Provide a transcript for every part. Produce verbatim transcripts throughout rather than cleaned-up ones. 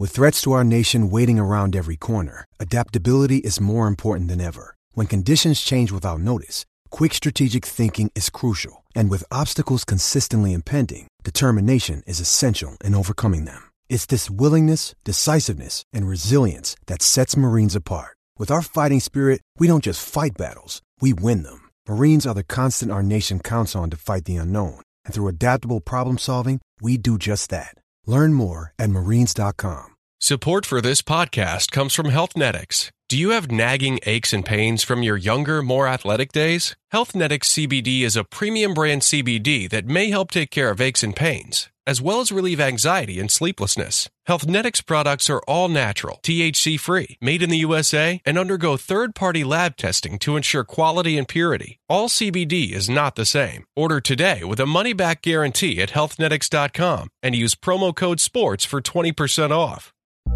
With threats to our nation waiting around every corner, adaptability is more important than ever. When conditions change without notice, quick strategic thinking is crucial. And with obstacles consistently impending, determination is essential in overcoming them. It's this willingness, decisiveness, and resilience that sets Marines apart. With our fighting spirit, we don't just fight battles, we win them. Marines are the constant our nation counts on to fight the unknown. And through adaptable problem solving, we do just that. Learn more at marines dot com. Support for this podcast comes from Healthnetics. Do you have nagging aches and pains from your younger, more athletic days? Healthnetics C B D is a premium brand C B D that may help take care of aches and pains, as well as relieve anxiety and sleeplessness. Healthnetics products are all natural, T H C-free, made in the U S A, and undergo third-party lab testing to ensure quality and purity. All C B D is not the same. Order today with a money-back guarantee at healthnetics dot com and use promo code SPORTS for twenty percent off.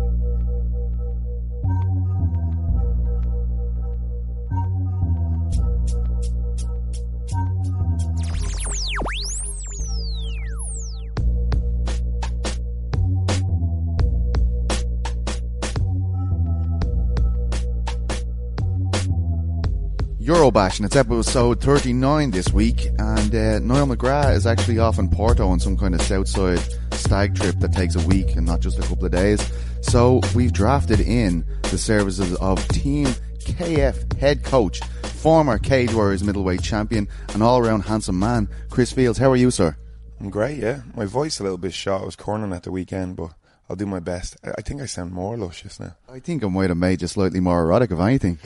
Eurobash, and it's episode thirty-nine this week, and uh, Niall McGrath is actually off in Porto on some kind of Southside stag trip that takes a week and not just a couple of days. So we've drafted in the services of Team K F head coach, former Cage Warriors middleweight champion, and all-around handsome man, Chris Fields. How are you, sir? I'm great, yeah. My voice a little bit shot. I was cornering at the weekend, but I'll do my best. I think I sound more luscious now. I think I might have made you slightly more erotic, if anything.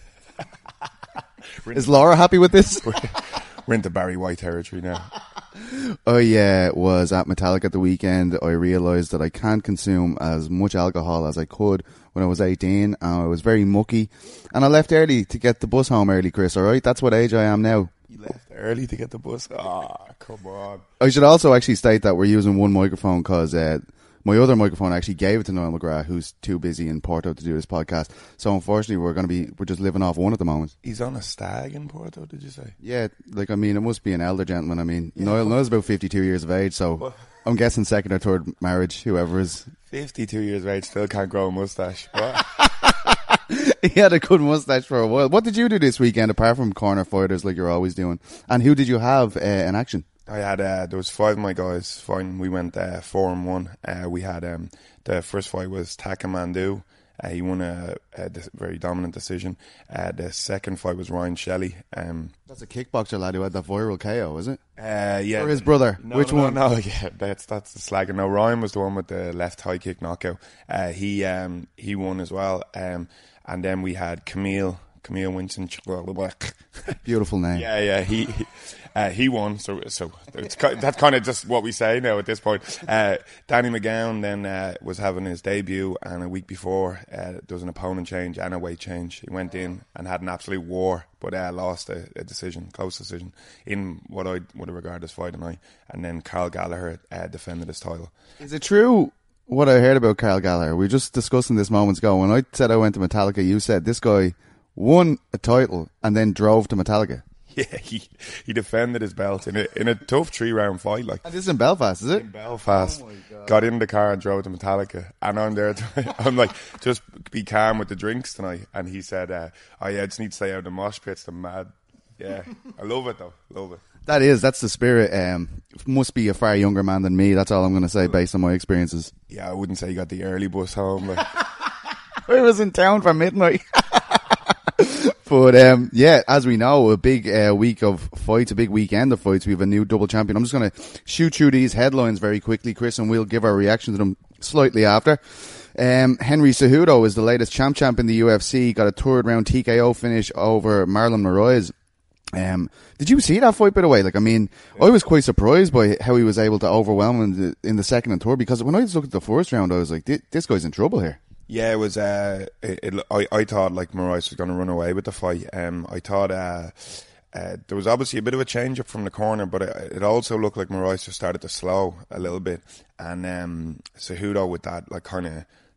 Is Laura happy with this? We're into Barry White territory now. I uh, was at Metallica at the weekend. I realised that I can't consume as much alcohol as I could when I was eighteen. And I was very mucky. And I left early to get the bus home early, Chris, alright? That's what age I am now. You left early to get the bus? Ah, oh, come on. I should also actually state that we're using one microphone because uh, my other microphone, I actually gave it to Niall McGrath, who's too busy in Porto to do this podcast. So unfortunately, we're going to be, we're just living off one at the moment. He's on a stag in Porto, did you say? Yeah, like, I mean, it must be an elder gentleman. I mean, yeah. Niall, Niall's about fifty-two years of age, so what? I'm guessing second or third marriage, whoever is. fifty-two years of age, still can't grow a moustache. What? He had a good moustache for a while. What did you do this weekend, apart from corner fighters like you're always doing? And who did you have uh, in action? I had, uh, there was five of my guys fighting. We went uh, four and one. Uh, we had, um, the first fight was Takamandu. Uh, he won a, a very dominant decision. Uh, the second fight was Ryan Shelley. Um, that's a kickboxer lad who had that viral K O, is it? Uh, yeah. Or his brother? No, Which no, one? No, no, yeah, that's that's the slagging. No, Ryan was the one with the left high kick knockout. Uh, he um, he won as well. Um, and then we had Camille. Camille Winston. Beautiful name. Yeah, yeah. He he, uh, he won. So so it's, that's kind of just what we say now at this point. Uh, Danny McGowan then uh, was having his debut, and a week before uh, there was an opponent change and a weight change. He went in and had an absolute war, but uh, lost a, a decision, close decision, in what I would regard as fight of the night. And then Carl Gallagher uh, defended his title. Is it true what I heard about Carl Gallagher? We were just discussing this moments ago. When I said I went to Metallica, you said this guy won a title and then drove to Metallica. Yeah, he he defended his belt in a in a tough three round fight. Like, and this is in Belfast, is it? In Belfast. Oh, got in the car and drove to Metallica, and I'm there. To, I'm like, just be calm with the drinks tonight. And he said, uh, "Oh yeah, I just need to stay out of the mosh pits." I'm mad. Yeah, I love it though. Love it. That is, that's the spirit. Um, must be a far younger man than me. That's all I'm going to say based on my experiences. Yeah, I wouldn't say you got the early bus home. Like. I was in town for midnight. But um, yeah, as we know, a big uh, week of fights, a big weekend of fights. We have a new double champion. I'm just going to shoot through these headlines very quickly, Chris, and we'll give our reaction to them slightly after. Um, Henry Cejudo is the latest champ champ in the U F C. Got a third round T K O finish over Marlon Moraes. Um, did you see that fight, by the way? Like, I mean, I was quite surprised by how he was able to overwhelm him in the, in the second and third, because when I looked at the first round, I was like, this guy's in trouble here. Yeah, it was. Uh, it, it, I I thought like Moraes was going to run away with the fight. Um, I thought uh, uh, there was obviously a bit of a change up from the corner, but it, it also looked like Moraes just started to slow a little bit, and um, Cejudo with that like kind of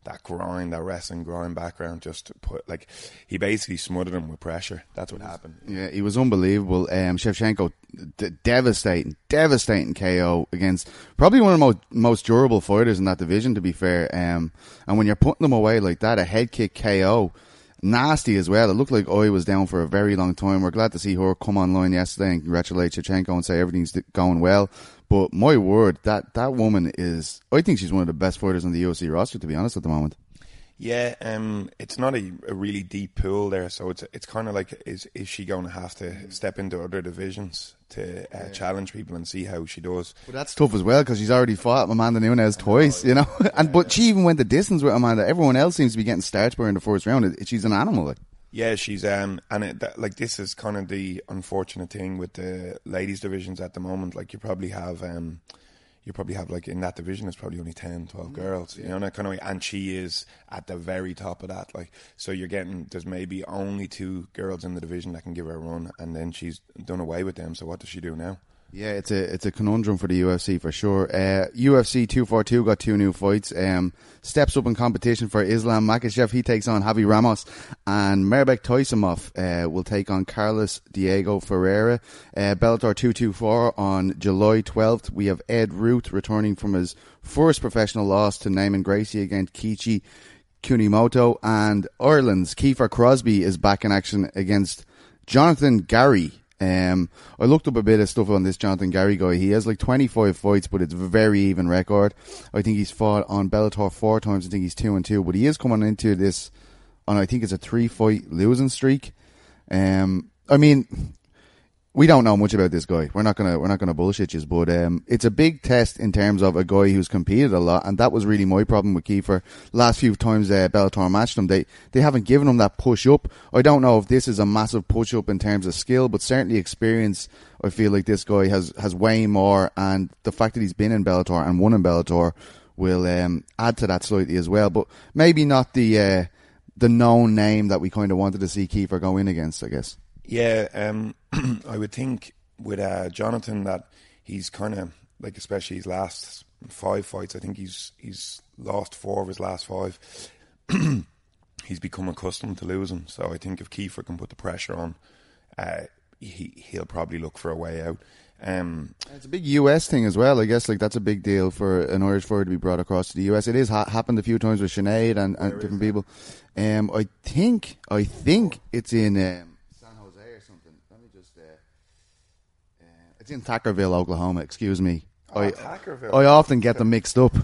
that grind, that wrestling grind background, just to put like he basically smothered him with pressure. That's what happened. Yeah, he was unbelievable. Um, Shevchenko, d- devastating, devastating K O against probably one of the most most durable fighters in that division. To be fair, um, and when you're putting them away like that, a head kick K O. Nasty as well. It looked like Oi was down for a very long time. We're glad to see her come online yesterday and congratulate Shevchenko and say everything's going well. But my word, that, that woman is, I think she's one of the best fighters on the U F C roster, to be honest, at the moment. Yeah, um, it's not a, a really deep pool there, so it's it's kind of like, is is she going to have to step into other divisions to uh, yeah. challenge people and see how she does? But that's tough as well, because she's already fought Amanda Nunes twice, know, you know. Yeah, and but she even went the distance with Amanda. Everyone else seems to be getting starched by her in the first round. It, she's an animal, like. Yeah, she's um, and it, that, like this is kind of the unfortunate thing with the ladies divisions at the moment. Like you probably have um. You probably have, like, in that division, it's probably only ten, twelve girls, you know, that kind of way. And she is at the very top of that. Like, so you're getting, there's maybe only two girls in the division that can give her a run, and then she's done away with them. So what does she do now? Yeah, it's a it's a conundrum for the U F C for sure. Uh, U F C two forty-two got two new fights. Um, steps up in competition for Islam Makhachev. He takes on Javi Ramos, and Mairbek Toisimov uh, will take on Carlos Diego Ferreira. Uh, Bellator two twenty-four on July twelfth. We have Ed Ruth returning from his first professional loss to Naaman Gracie against Kichi Kunimoto, and Ireland's Kiefer Crosby is back in action against Jonathan Gary. Um, I looked up a bit of stuff on this Jonathan Gary guy. He has like twenty-five fights, but it's a very even record. I think he's fought on Bellator four times. I think he's two and two, but he is coming into this on, I think it's a three fight losing streak. Um, I mean, we don't know much about this guy. We're not gonna we're not gonna bullshit you, but um, it's a big test in terms of a guy who's competed a lot, and that was really my problem with Kiefer. Last few times uh, Bellator matched him, they they haven't given him that push up. I don't know if this is a massive push up in terms of skill, but certainly experience. I feel like this guy has has way more, and the fact that he's been in Bellator and won in Bellator will um, add to that slightly as well. But maybe not the uh, the known name that we kind of wanted to see Kiefer go in against, I guess. Yeah, um, I would think with uh, Jonathan that he's kind of like, especially his last five fights, I think he's he's lost four of his last five. He's become accustomed to losing, so I think if Kiefer can put the pressure on, uh, he he'll probably look for a way out. Um, it's a big U S thing as well. I guess like that's a big deal for an Irish fighter to be brought across to the U S. It is ha- happened a few times with Sinead and, and different people. Um, I think I think it's in. Um, It's in Tackerville, Oklahoma. Excuse me. Oh, I, Tackerville. I often get them mixed up.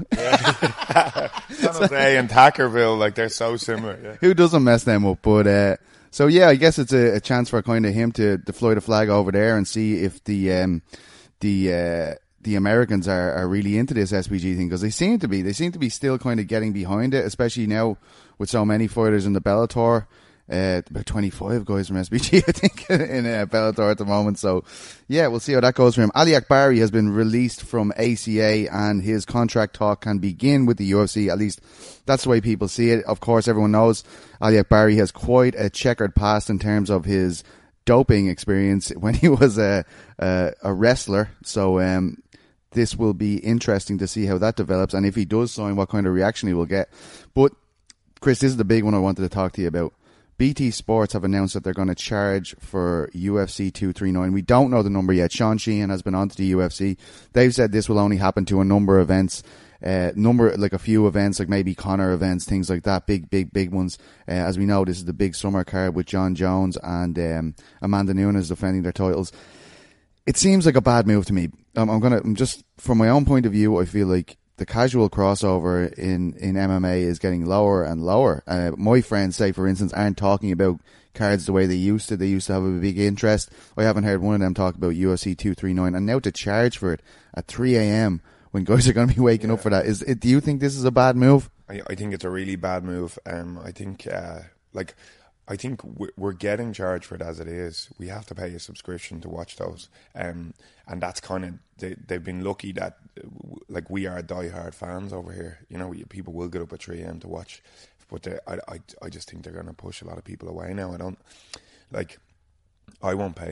San Jose and Tackerville, like they're so similar. Yeah. Who doesn't mess them up? But uh, so yeah, I guess it's a, a chance for kind of him to, to fly the flag over there and see if the um, the uh, the Americans are, are really into this S P G thing, because they seem to be. They seem to be still kind of getting behind it, especially now with so many fighters in the Bellator. Uh, about twenty-five guys from S B G, I think, in uh, Bellator at the moment. So, yeah, we'll see how that goes for him. Ali Akbari has been released from A C A, and his contract talk can begin with the U F C. At least that's the way people see it. Of course, everyone knows Ali Akbari has quite a checkered past in terms of his doping experience when he was a a, a wrestler. So, um, this will be interesting to see how that develops, and if he does sign, what kind of reaction he will get. But, Chris, this is the big one I wanted to talk to you about. B T Sports have announced that they're going to charge for U F C two thirty-nine. We don't know the number yet. Sean Sheehan has been on to the U F C. They've said this will only happen to a number of events, uh, number like a few events, like maybe Conor events, things like that, big, big, big ones. Uh, as we know, this is the big summer card with John Jones and um, Amanda Nunes defending their titles. It seems like a bad move to me. Um, I'm gonna, I'm just from my own point of view, I feel like the casual crossover in, in M M A is getting lower and lower. Uh, my friends, say, for instance, aren't talking about cards the way they used to. They used to have a big interest. I haven't heard one of them talk about U F C two thirty-nine. And now to charge for it at three a.m. when guys are going to be waking yeah. up for that. Is it, do you think this is a bad move? I, I think it's a really bad move. Um, I think, uh, like... I think we're getting charged for it as it is. We have to pay a subscription to watch those, um, and that's kind of they, they've been lucky that like we are diehard fans over here. You know, people will get up at three a.m. to watch, but I, I I just think they're going to push a lot of people away now. I don't like. I won't pay.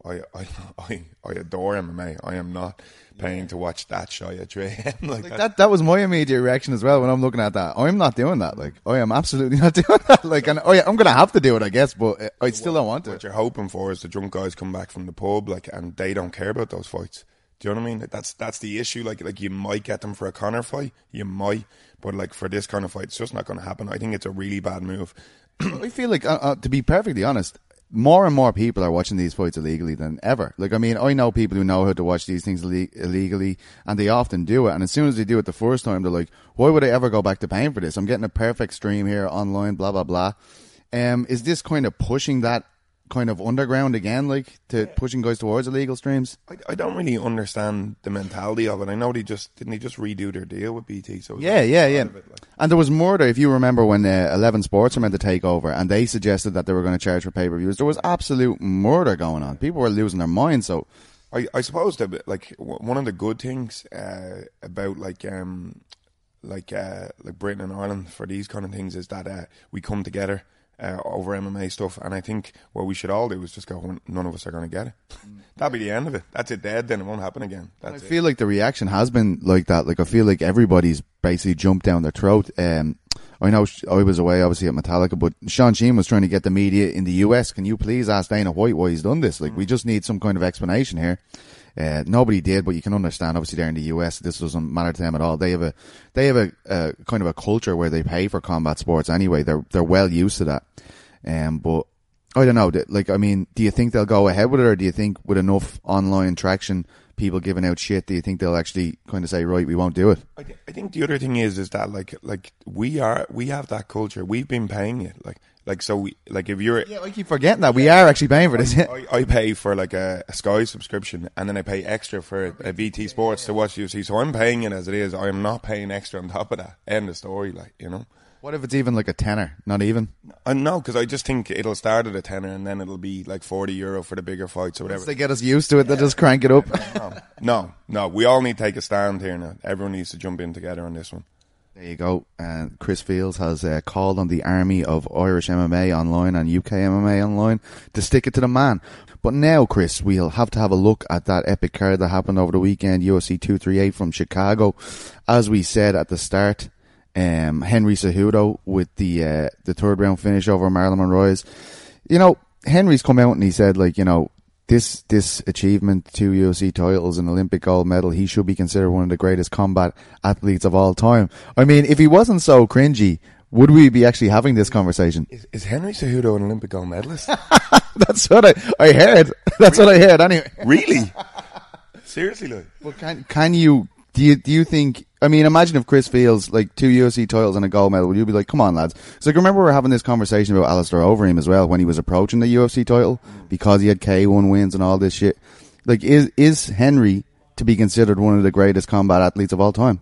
I, I, I, I adore M M A. I am not paying to watch that shy at three a.m. like, Like that. that, that was my immediate reaction as well when I'm looking at that. I'm not doing that. Like, I am absolutely not doing that. Like, and oh yeah, I'm going to have to do it, I guess, but uh, I still don't want to. What you're hoping for is the drunk guys come back from the pub, like, and they don't care about those fights. Do you know what I mean? Like, that's that's the issue. Like, like you might get them for a Conor fight, you might, but like for this kind of fight, it's just not going to happen. I think it's a really bad move. I feel like, uh, uh, to be perfectly honest, more and more people are watching these fights illegally than ever. Like, I mean, I know people who know how to watch these things Ill- illegally, and they often do it. And as soon as they do it the first time, they're like, why would I ever go back to paying for this? I'm getting a perfect stream here online, blah, blah, blah. Um, is this kind of pushing that kind of underground again, like, to pushing guys towards illegal streams? I, I don't really understand the mentality of it. I know they just, didn't they just redo their deal with B T? So Yeah, yeah, yeah. It, like, And there was murder, if you remember, when uh, Eleven Sports were meant to take over, and they suggested that they were going to charge for pay-per-views. There was absolute murder going on. People were losing their minds. So I, I suppose that, like, w- one of the good things uh, about like um like uh, like Britain and Ireland for these kind of things is that uh, we come together uh, over M M A stuff, and I think what we should all do is just go, "Well, none of us are going to get it." That'll be the end of it. That's it, dead. Then it won't happen again. That's I it. feel like the reaction has been like that. Like, I feel like everybody's basically jumped down their throat. Um, I know sh- I was away, obviously, at Metallica, but Sean Sheen was trying to get the media in the U S. Can you please ask Dana White why he's done this? Like, we just need some kind of explanation here. Uh, nobody did, but you can understand, obviously, they're in the U S. This doesn't matter to them at all. They have a, they have a, a kind of a culture where they pay for combat sports anyway. They're, they're well used to that. Um, but I don't know. Like, I mean, do you think they'll go ahead with it, or do you think with enough online traction, people giving out shit, do you think they'll actually kind of say, right, we won't do it? I, th- I think the other thing is is that like like we are we have that culture. We've been paying it. Like like so we like if you're Yeah, I keep forgetting that we are actually paying for this. I, I pay for like a, a Sky subscription, and then I pay extra for a, a B T Sports to watch U F C. So I'm paying it as it is. I am not paying extra on top of that. End of story. Like, you know. What if it's even like a tenner? Not even. I know, because I just think it'll start at a tenner, and then it'll be like forty euro for the bigger fights or whatever. Once they get us used to it, they'll just crank it up. No, no, no. We all need to take a stand here now. Everyone needs to jump in together on this one. There you go. And Chris Fields has uh, called on the army of Irish M M A online and U K M M A online to stick it to the man. But now, Chris, we'll have to have a look at that epic card that happened over the weekend, U F C two thirty-eight from Chicago. As we said at the start, um, Henry Cejudo with the uh, the third round finish over Marlon Moraes. You know, Henry's come out and he said, like, you know, This this achievement, two U F C titles, an Olympic gold medal, he should be considered one of the greatest combat athletes of all time. I mean, if he wasn't so cringy, would we be actually having this conversation? Is, is Henry Cejudo an Olympic gold medalist? That's what I, I heard. That's what I heard anyway. Really? Seriously, like? Well, can can you do you do you think? I mean, imagine if Chris Fields, like, two U F C titles and a gold medal, would you be like, come on, lads? So, like, remember we were having this conversation about Alistair Overeem as well when he was approaching the U F C title because he had K one wins and all this shit. Like, is is Henry to be considered one of the greatest combat athletes of all time?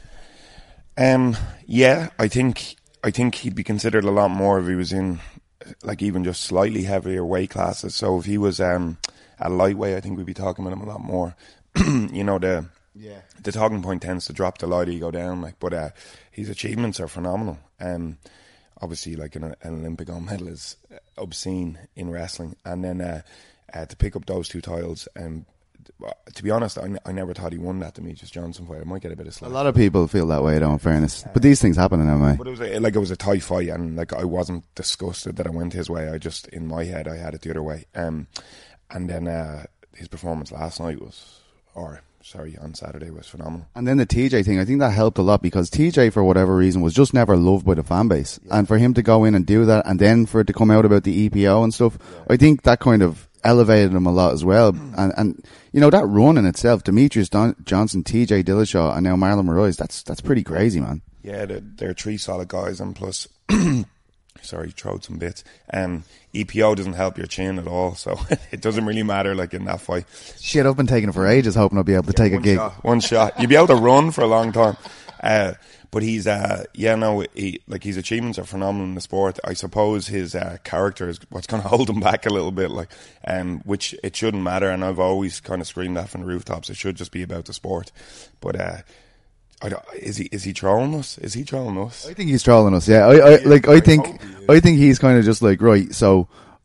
Um, yeah, I think I think he'd be considered a lot more if he was in, like, even just slightly heavier weight classes. So if he was um a lightweight, I think we'd be talking about him a lot more. You know, the yeah. the talking point tends to drop the lighter you go down, like, but uh, his achievements are phenomenal. Um, obviously, like, an, an Olympic gold medal is obscene in wrestling, and then uh, uh, to pick up those two titles, um, to be honest, I, n- I never thought he won that Demetrius Johnson fight. I might get a bit of slack. A lot of people feel that way, though, in fairness. But these things happen in M M A. But it was a, like it was a tight fight, and like I wasn't disgusted that I went his way. I just, in my head, I had it the other way. Um, and then uh, his performance last night was, or sorry, on Saturday was phenomenal. And then the T J thing, I think that helped a lot because T J, for whatever reason, was just never loved by the fan base. Yeah. And for him to go in and do that, and then for it to come out about the E P O and stuff, yeah. I think that kind of elevated him a lot as well. And, and you know, that run in itself, Demetrius Don- Johnson, T J Dillashaw, and now Marlon Moraes, that's that's pretty crazy, man. Yeah, they're, they're three solid guys, and plus, sorry, throwed some bits. Um, E P O doesn't help your chin at all, so it doesn't really matter, like, in that fight. Shit, I've been taking it for ages, hoping I'll be able to yeah, take a gig. Shot, one shot. You'll be able to run for a long time. Uh, but he's, uh, yeah, no, he, like, his achievements are phenomenal in the sport. I suppose his uh, character is what's going to hold him back a little bit, like, um, which it shouldn't matter. And I've always kind of screamed that from the rooftops. It should just be about the sport. But uh, I don't, is he is he trolling us? Is he trolling us? I think he's trolling us. Yeah, I, I like I think I think he's kind of just like, right. So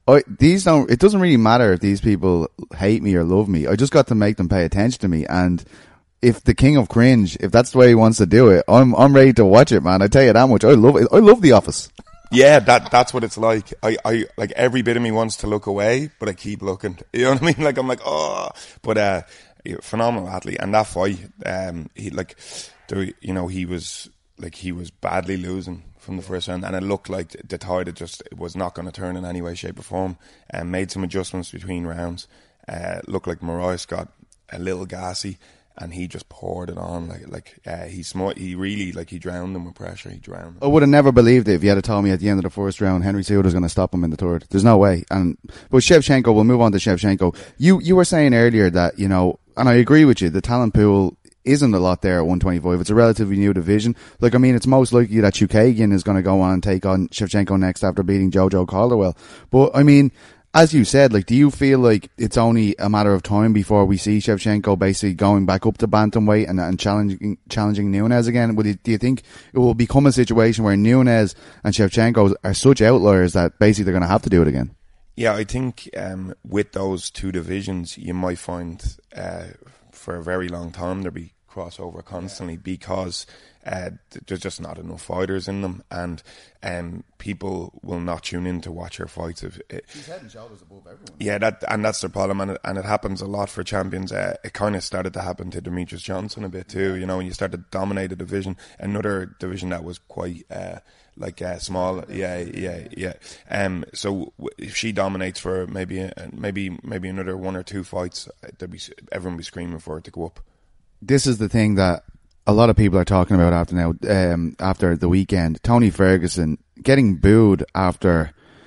I, these don't, it doesn't really matter if these people hate me or love me. I just got to make them pay attention to me. And if the king of cringe, if that's the way he wants to do it, I'm, I'm ready to watch it, man. I tell you that much. I love it. I love The Office. Yeah, that that's what it's like. I, I like every bit of me wants to look away, but I keep looking. You know what I mean? Like I'm like, oh, but uh, phenomenal athlete. And that fight, um, he like, there, you know, he was like he was badly losing from the first round, and it looked like the tide had just it was not going to turn in any way, shape, or form. And made some adjustments between rounds. Uh, looked like Moraes got a little gassy, and he just poured it on like like uh, he smart. He really like he drowned them with pressure. He drowned them. I would have never believed it if you had told me at the end of the first round Henry Cejudo was going to stop him in the third. There's no way. And but Shevchenko, we'll move on to Shevchenko. You you were saying earlier that, you know, and I agree with you, the talent pool isn't a lot there at one twenty-five. It's a relatively new division. Like, I mean, it's most likely that Chookagian is going to go on and take on Shevchenko next after beating Jojo Calderwell. But, I mean, as you said, like, do you feel like it's only a matter of time before we see Shevchenko basically going back up to bantamweight and, and challenging challenging Nunes again? Would it, do you think it will become a situation where Nunes and Shevchenko are such outliers that basically they're going to have to do it again? Yeah, I think um, with those two divisions, you might find uh, for a very long time there'll be crossover constantly because uh, there's just not enough fighters in them, and um, people will not tune in to watch your fights. If it, He's head and shoulders above everyone. Yeah, that and that's the problem, and it, and it happens a lot for champions. Uh, it kind of started to happen to Demetrius Johnson a bit too. You know, when you start to dominate a division, another division that was quite. Uh, Like uh, small, yeah, yeah, yeah. Um, so w- if she dominates for maybe, uh, maybe, maybe another one or two fights, there'd be everyone be screaming for it to go up. This is the thing that a lot of people are talking about after now. Um, after the weekend, Tony Ferguson getting booed after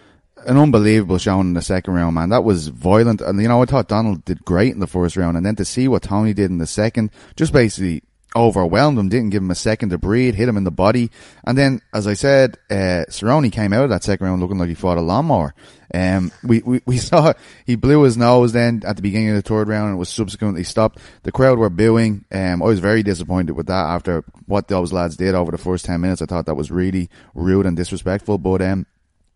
an unbelievable showing in the second round. Man, that was violent. And you know, I thought Donald did great in the first round, and then to see what Tony did in the second, just basically overwhelmed him, didn't give him a second to breathe, hit him in the body. And then, as I said, uh, Cerrone came out of that second round looking like he fought a lawnmower. Um, we, we, we saw he blew his nose then at the beginning of the third round and was subsequently stopped. The crowd were booing. Um, I was very disappointed with that after what those lads did over the first ten minutes. I thought that was really rude and disrespectful. But, um,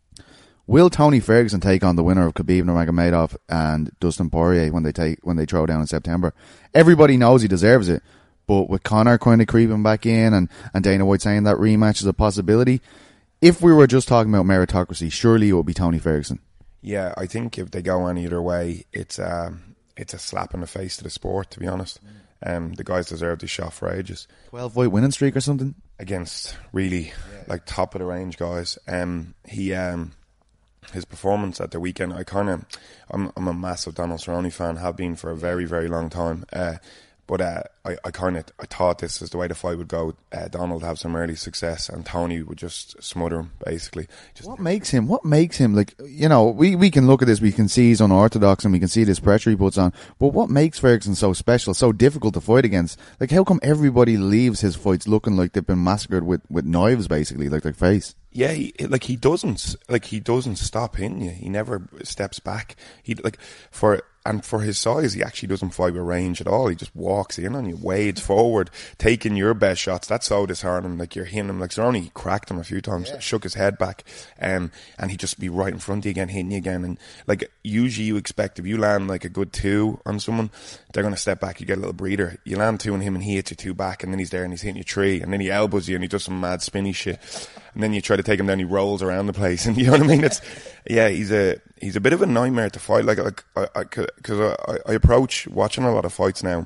will Tony Ferguson take on the winner of Khabib Nurmagomedov and Dustin Poirier when they take, when they throw down in September? Everybody knows he deserves it. But with Conor kind of creeping back in and, and Dana White saying that rematch is a possibility, if we were just talking about meritocracy, surely it would be Tony Ferguson. Yeah, I think if they go any other way, it's um, it's a slap in the face to the sport, to be honest. Um, the guys deserve this shot for ages. twelve fight winning streak or something? Against really, yeah. like, top of the range guys. Um, he... Um, His performance at the weekend, I kind of, I'm, I'm a massive Donald Cerrone fan, have been for a very, very long time. Uh, But uh, I, I kind of I thought this is the way the fight would go. Uh, Donald have some early success, and Tony would just smother him, basically. Just what makes him? What makes him like? You know, we, we can look at this. We can see he's unorthodox, and we can see this pressure he puts on. But what makes Ferguson so special, so difficult to fight against? Like, how come everybody leaves his fights looking like they've been massacred with, with knives, basically, like their face? Yeah, he, like he doesn't, like he doesn't stop hitting you. He never steps back. He like for. And for his size, he actually doesn't fight with range at all. He just walks in on you, wades forward, taking your best shots. That's so disheartening. Like, you're hitting him. Like, Cerrone cracked him a few times, yeah. shook his head back, um, and he'd just be right in front of you again, hitting you again. And, like, usually you expect if you land, like, a good two on someone, they're going to step back. You get a little breather. You land two on him, and he hits you two back, and then he's there, and he's hitting you three, and then he elbows you, and he does some mad spinny shit. And then you try to take him down, he rolls around the place. And you know what I mean? It's, yeah, he's a, he's a bit of a nightmare to fight. Like, like I, I, cause I, I approach watching a lot of fights now.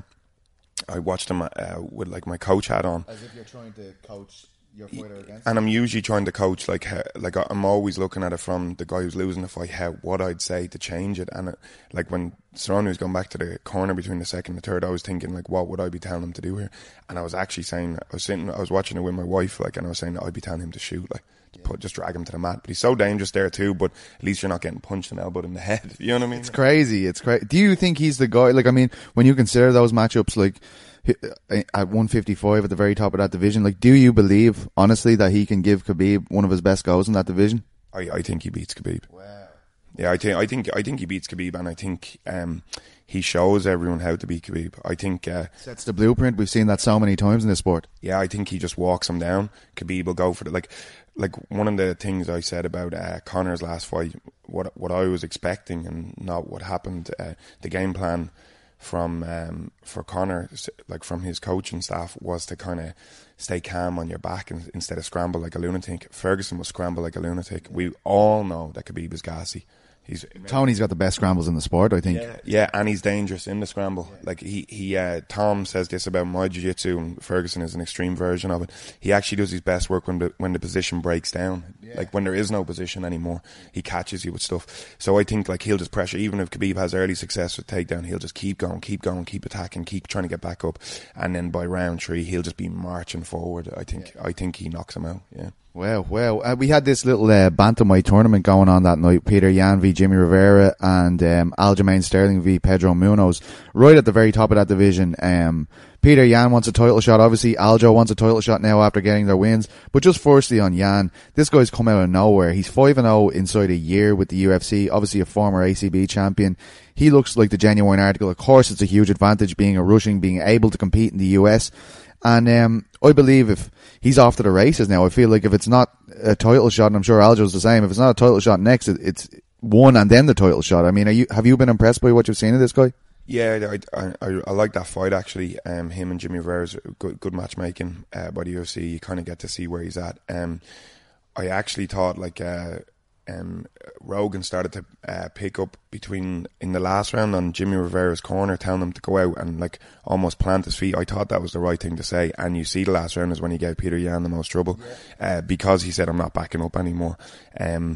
I watch them, uh, with like my coach hat on. As if you're trying to coach your fighter against and I'm usually trying to coach, like, how, like I'm always looking at it from the guy who's losing the fight, how, what I'd say to change it. And it, like when Cerrone was going back to the corner between the second and the third, I was thinking, like, what would I be telling him to do here? And I was actually saying, I was sitting, I was watching it with my wife, like, and I was saying that I'd be telling him to shoot, like, yeah. put, just drag him to the mat. But he's so dangerous there too, but at least you're not getting punched and elbowed in the head. You know what I mean? It's crazy. It's crazy. Do you think he's the guy, like, I mean, when you consider those matchups, like, at one fifty-five at the very top of that division, like, do you believe honestly that he can give Khabib one of his best goes in that division? I, I think he beats Khabib. Wow. Yeah, I think I think I think he beats Khabib, and I think um, he shows everyone how to beat Khabib. I think uh, Sets the blueprint. We've seen that so many times in this sport. Yeah, I think he just walks him down. Khabib will go for it. Like, like one of the things I said about uh, Conor's last fight, what what I was expecting and not what happened. Uh, the game plan from um, for Conor, like from his coaching staff, was to kind of stay calm on your back and, instead of scramble like a lunatic. Ferguson will scramble like a lunatic. We all know that Khabib is gassy. He's Tony's got the best scrambles in the sport, I think. Yeah, yeah, and he's dangerous in the scramble. Yeah. Like he, he, uh, Tom says this about my jiu-jitsu, and Ferguson is an extreme version of it. He actually does his best work when the when the position breaks down. Yeah. Like when there is no position anymore, he catches you with stuff. So I think like he'll just pressure. Even if Khabib has early success with takedown, he'll just keep going, keep going, keep attacking, keep trying to get back up, and then by round three, he'll just be marching forward. I think, yeah. I think he knocks him out. Yeah. Well, well, uh, we had this little uh, bantamweight tournament going on that night. Peter Yan v Jimmy Rivera and um, Aljamain Sterling v Pedro Munoz. Right at the very top of that division. Um, Peter Yan wants a title shot. Obviously, Aljo wants a title shot now after getting their wins. But just firstly on Yan, this guy's come out of nowhere. He's five and oh inside a year with the U F C. Obviously a former A C B champion. He looks like the genuine article. Of course, it's a huge advantage being a Russian, being able to compete in the U S. And um, I believe if he's off to the races now, I feel like if it's not a title shot, and I'm sure Aljo's the same, if it's not a title shot next, it, it's one and then the title shot. I mean, are you, have you been impressed by what you've seen of this guy? Yeah, I, I, I like that fight actually. Um, him and Jimmy Rivera's good, good matchmaking uh, by the U F C. You kind of get to see where he's at. Um, I actually thought like uh, um, Rogan started to uh, pick up between in the last round on Jimmy Rivera's corner, telling him to go out and like almost plant his feet. I thought that was the right thing to say. And you see, the last round is when he gave Peter Yan the most trouble, yeah. uh, because he said, "I'm not backing up anymore." Um,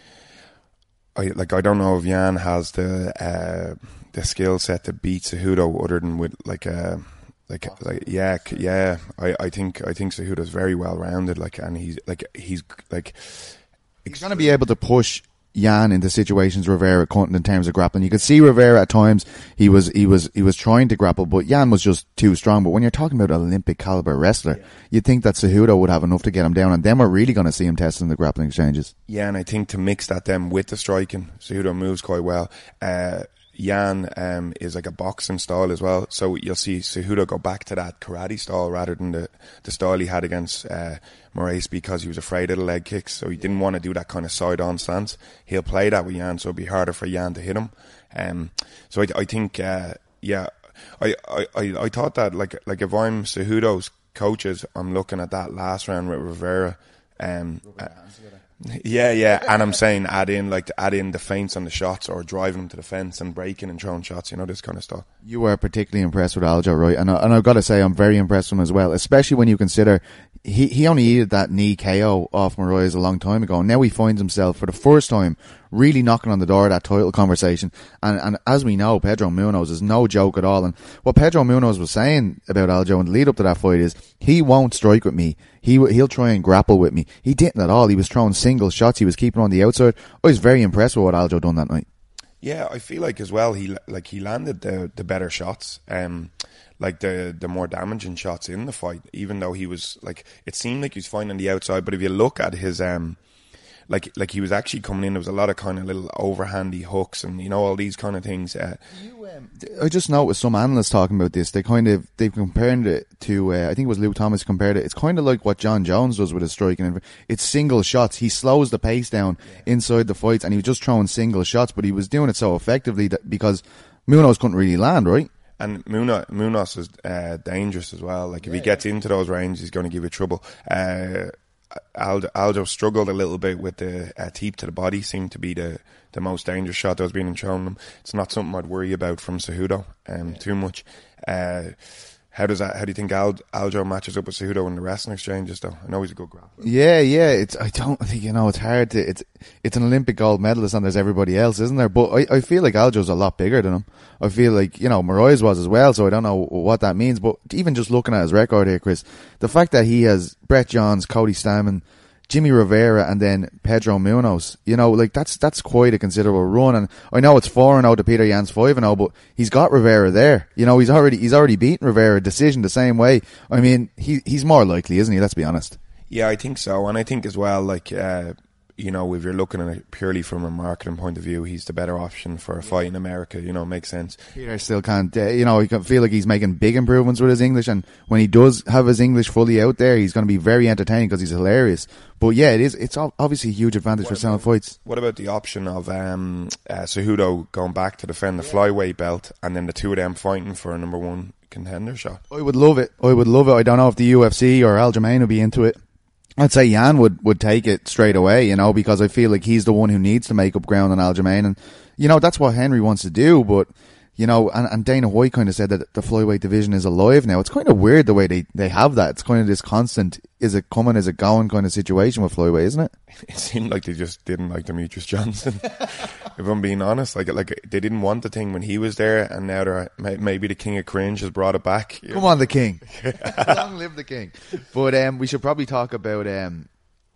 I like I don't know if Yan has the uh, the skill set to beat Cejudo other than with like a. Like, like, yeah, yeah. I, I think, I think Cejudo's very well rounded. Like, and he's like, he's like, he's going to be able to push Yan into situations Rivera couldn't in terms of grappling. You could see Rivera at times he was, he was, he was trying to grapple, but Yan was just too strong. But when you're talking about an Olympic caliber wrestler, yeah. you'd think that Cejudo would have enough to get him down, and then we're really going to see him testing the grappling exchanges. Yeah, and I think to mix that then with the striking, Cejudo moves quite well. Uh, Yan um, is like a boxing style as well, so you'll see Cejudo go back to that karate style rather than the, the style he had against uh, Moraes, because he was afraid of the leg kicks, so he didn't want to do that kind of side-on stance. He'll play that with Yan, so it'll be harder for Yan to hit him. Um, so I, I think, uh, yeah, I, I, I thought that like like if I'm Cejudo's coaches, I'm looking at that last round with Rivera. Um, uh, Yeah, yeah, and I'm saying add in like to add in the feints on the shots, or driving them to the fence and breaking and throwing shots, you know, this kind of stuff. You were particularly impressed with Aljo, right? And, I, and I've got to say I'm very impressed with him as well, especially when you consider he, he only needed that knee K O off Moraes a long time ago. Now he finds himself for the first time really knocking on the door of that title conversation. And, and as we know, Pedro Munoz is no joke at all. And what Pedro Munoz was saying about Aljo in the lead up to that fight is he won't strike with me. He, he'll try and grapple with me. He didn't at all. He was throwing single shots. He was keeping on the outside. I was very impressed with what Aljo done that night. Yeah, I feel like as well, he like he landed the, the better shots. Um, like the the more damaging shots in the fight, even though he was like, it seemed like he was fine on the outside, but if you look at his um like like he was actually coming in, there was a lot of kind of little overhandy hooks and, you know, all these kind of things. Uh, you, um, I just noticed some analysts talking about this. They kind of they've compared it to uh, I think it was Luke Thomas compared it. It's kind of like what John Jones does with his striking. It's single shots. He slows the pace down yeah. inside the fights, and he was just throwing single shots, but he was doing it so effectively that because Munoz couldn't really land, right? And Munoz, Munoz is uh, dangerous as well. Like if yeah, he gets yeah. into those ranges, he's going to give you trouble. Uh, Aljo, Aljo struggled a little bit with the uh, teep to the body. Seemed to be the, the most dangerous shot that was being shown him. It's not something I'd worry about from Cejudo um, too much. Uh, how does that? How do you think Al, Aljo matches up with Cejudo in the wrestling exchanges? Though I know he's a good grappler. Yeah, yeah. It's I don't think you know. It's hard to. It's it's an Olympic gold medalist, and there's everybody else, isn't there? But I, I feel like Aljo's a lot bigger than him. I feel like, you know, Moraes was as well, so I don't know what that means. But even just looking at his record here, Chris, the fact that he has Brett Johns, Cody Stamann, Jimmy Rivera, and then Pedro Munoz, you know, like that's that's quite a considerable run. And I know it's four and oh to Peter Yan's five and oh, but he's got Rivera there. You know, he's already he's already beaten Rivera decision the same way. I mean, he he's more likely, isn't he? Let's be honest. Yeah, I think so, and I think as well, like uh, you know, if you're looking at it purely from a marketing point of view, he's the better option for a fight in America. You know, it makes sense. Peter still can't, uh, you know, he can feel like he's making big improvements with his English, and when he does have his English fully out there, he's going to be very entertaining because he's hilarious. But yeah, it is. It's obviously a huge advantage what for selling about, fights. What about the option of um, uh, Cejudo going back to defend the yeah. flyweight belt, and then the two of them fighting for a number one contender shot? I would love it. I would love it. I don't know if the U F C or Aljamain would be into it. I'd say Jan would, would take it straight away, you know, because I feel like he's the one who needs to make up ground on Aljamain. And, you know, that's what Henry wants to do. But, you know, and, and Dana White kind of said that the flyweight division is alive now. It's kind of weird the way they, they have that. It's kind of this constant, is it coming, is it going kind of situation with flyweight, isn't it? It seemed like they just didn't like Demetrius Johnson. If I'm being honest, like like they didn't want the thing when he was there, and now they're maybe the King of Cringe has brought it back. Come on, the King! Long live the King! But um, we should probably talk about um,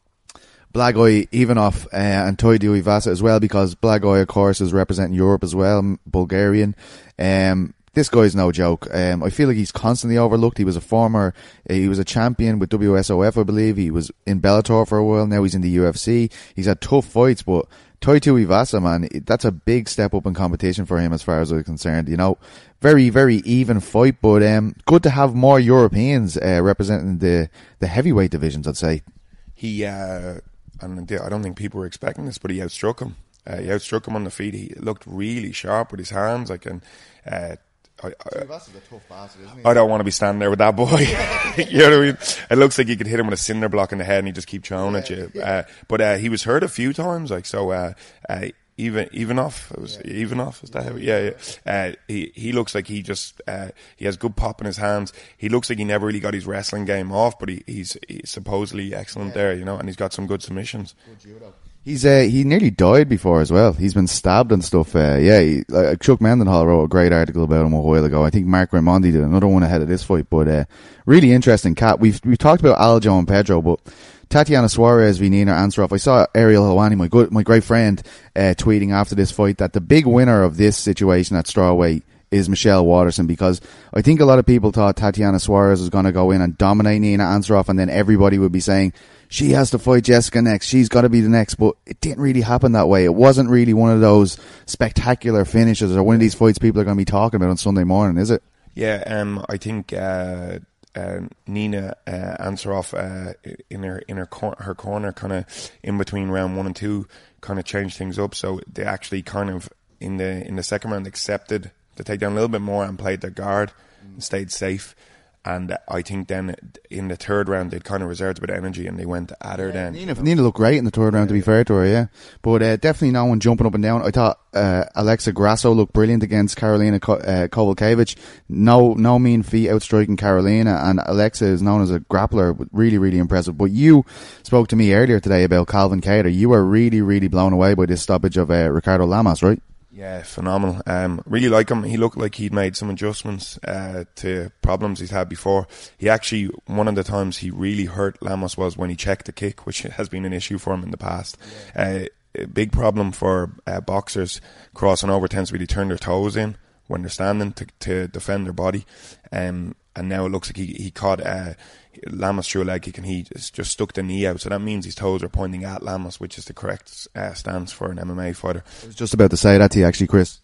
Blagoy Ivanov uh, and Toidu Ivasa as well, because Blagoy, of course, is representing Europe as well, Bulgarian. Um, This guy's no joke. Um, I feel like he's constantly overlooked. He was a former, uh, he was a champion with W S O F, I believe. He was in Bellator for a while. Now he's in the U F C. He's had tough fights, but Toidu Ivasa, man, that's a big step up in competition for him as far as I'm concerned. You know, very, very even fight, but um, good to have more Europeans uh, representing the, the heavyweight divisions, I'd say. He, uh, and I don't think people were expecting this, but he outstruck him. Uh, he outstruck him on the feet. He looked really sharp with his hands. Like, and, uh, I, I, a tough bastard, isn't he? I don't want to be standing there with that boy. You know what I mean? It looks like you could hit him with a cinder block in the head and he just keep throwing yeah, at you. Yeah. Uh, but uh, he was hurt a few times, like so. Uh, uh, even Ivanov, it was yeah. Ivanov, is that how? Yeah, yeah. Uh, he he looks like he just uh, he has good pop in his hands. He looks like he never really got his wrestling game off, but he, he's he's supposedly excellent yeah. there, you know, and he's got some good submissions. Good judo. He's uh, he nearly died before as well. He's been stabbed and stuff. Uh, yeah, he, uh, Chuck Mendenhall wrote a great article about him a while ago. I think Mark Raimondi did another one ahead of this fight. But uh, really interesting cat. We've we've talked about Aljo and Pedro, but Tatiana Suarez v Nina Ansaroff. I saw Ariel Helwani, my good my great friend, uh, tweeting after this fight that the big winner of this situation at strawweight is Michelle Waterson, because I think a lot of people thought Tatiana Suarez was going to go in and dominate Nina Ansaroff, and then everybody would be saying she has to fight Jessica next, she's got to be the next, but it didn't really happen that way. It wasn't really one of those spectacular finishes or one of these fights people are going to be talking about on Sunday morning, is it? Yeah, um, I think uh, uh, Nina uh, Ansaroff uh, in her in her, cor- her corner, kind of in between round one and two, kind of changed things up. So they actually kind of in the in the second round accepted to take down a little bit more and played their guard and stayed safe. And I think then in the third round they'd kind of reserved a bit of energy and they went at her. Yeah, then Nina, Nina looked great in the third round, to be fair to her, yeah. But uh, definitely no one jumping up and down. I thought uh, Alexa Grasso looked brilliant against Karolina Ko- uh, Kowalkiewicz. No, no mean feat outstriking Karolina, and Alexa is known as a grappler, really, really impressive. But you spoke to me earlier today about Calvin Kattar. You were really, really blown away by this stoppage of uh, Ricardo Lamas, right? Yeah, phenomenal. Um, really like him. He looked like he'd made some adjustments uh, to problems he's had before. He actually, one of the times he really hurt Lamas was when he checked the kick, which has been an issue for him in the past. Yeah. Uh, a big problem for uh, boxers crossing over tends to be to turn their toes in when they're standing to, to defend their body. Um, and now it looks like he, he caught uh, Lamas through a leg kick and he just, just stuck the knee out. So that means his toes are pointing at Lamas, which is the correct uh, stance for an M M A fighter. I was just about to say that to you, actually, Chris.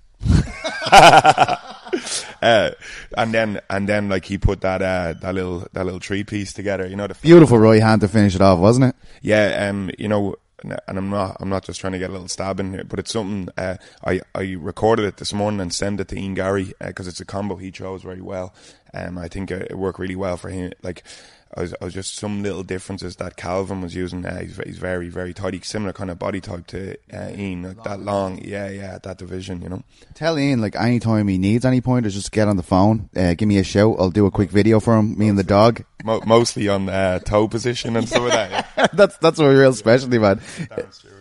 uh, and then, and then, like he put that uh, that little that little three piece together. You know, the beautiful right hand to finish it off, wasn't it? Yeah. Um. You know. And I'm not, I'm not just trying to get a little stab in here, but it's something, uh, I, I recorded it this morning and sent it to Ian Gary, uh, cause it's a combo he chose very well. Um, I think it, it worked really well for him. Like, I was, I was just some little differences that Calvin was using. Uh, he's, he's very, very tight. He's similar kind of body type to, uh, Ian, like that long. Yeah, yeah, that division, you know. Tell Ian, like, anytime he needs any pointers, just get on the phone, uh, give me a shout. I'll do a quick video for him, me and the dog. Mo- mostly on uh, toe position and stuff like that. Yeah. that's that's my real specialty, man.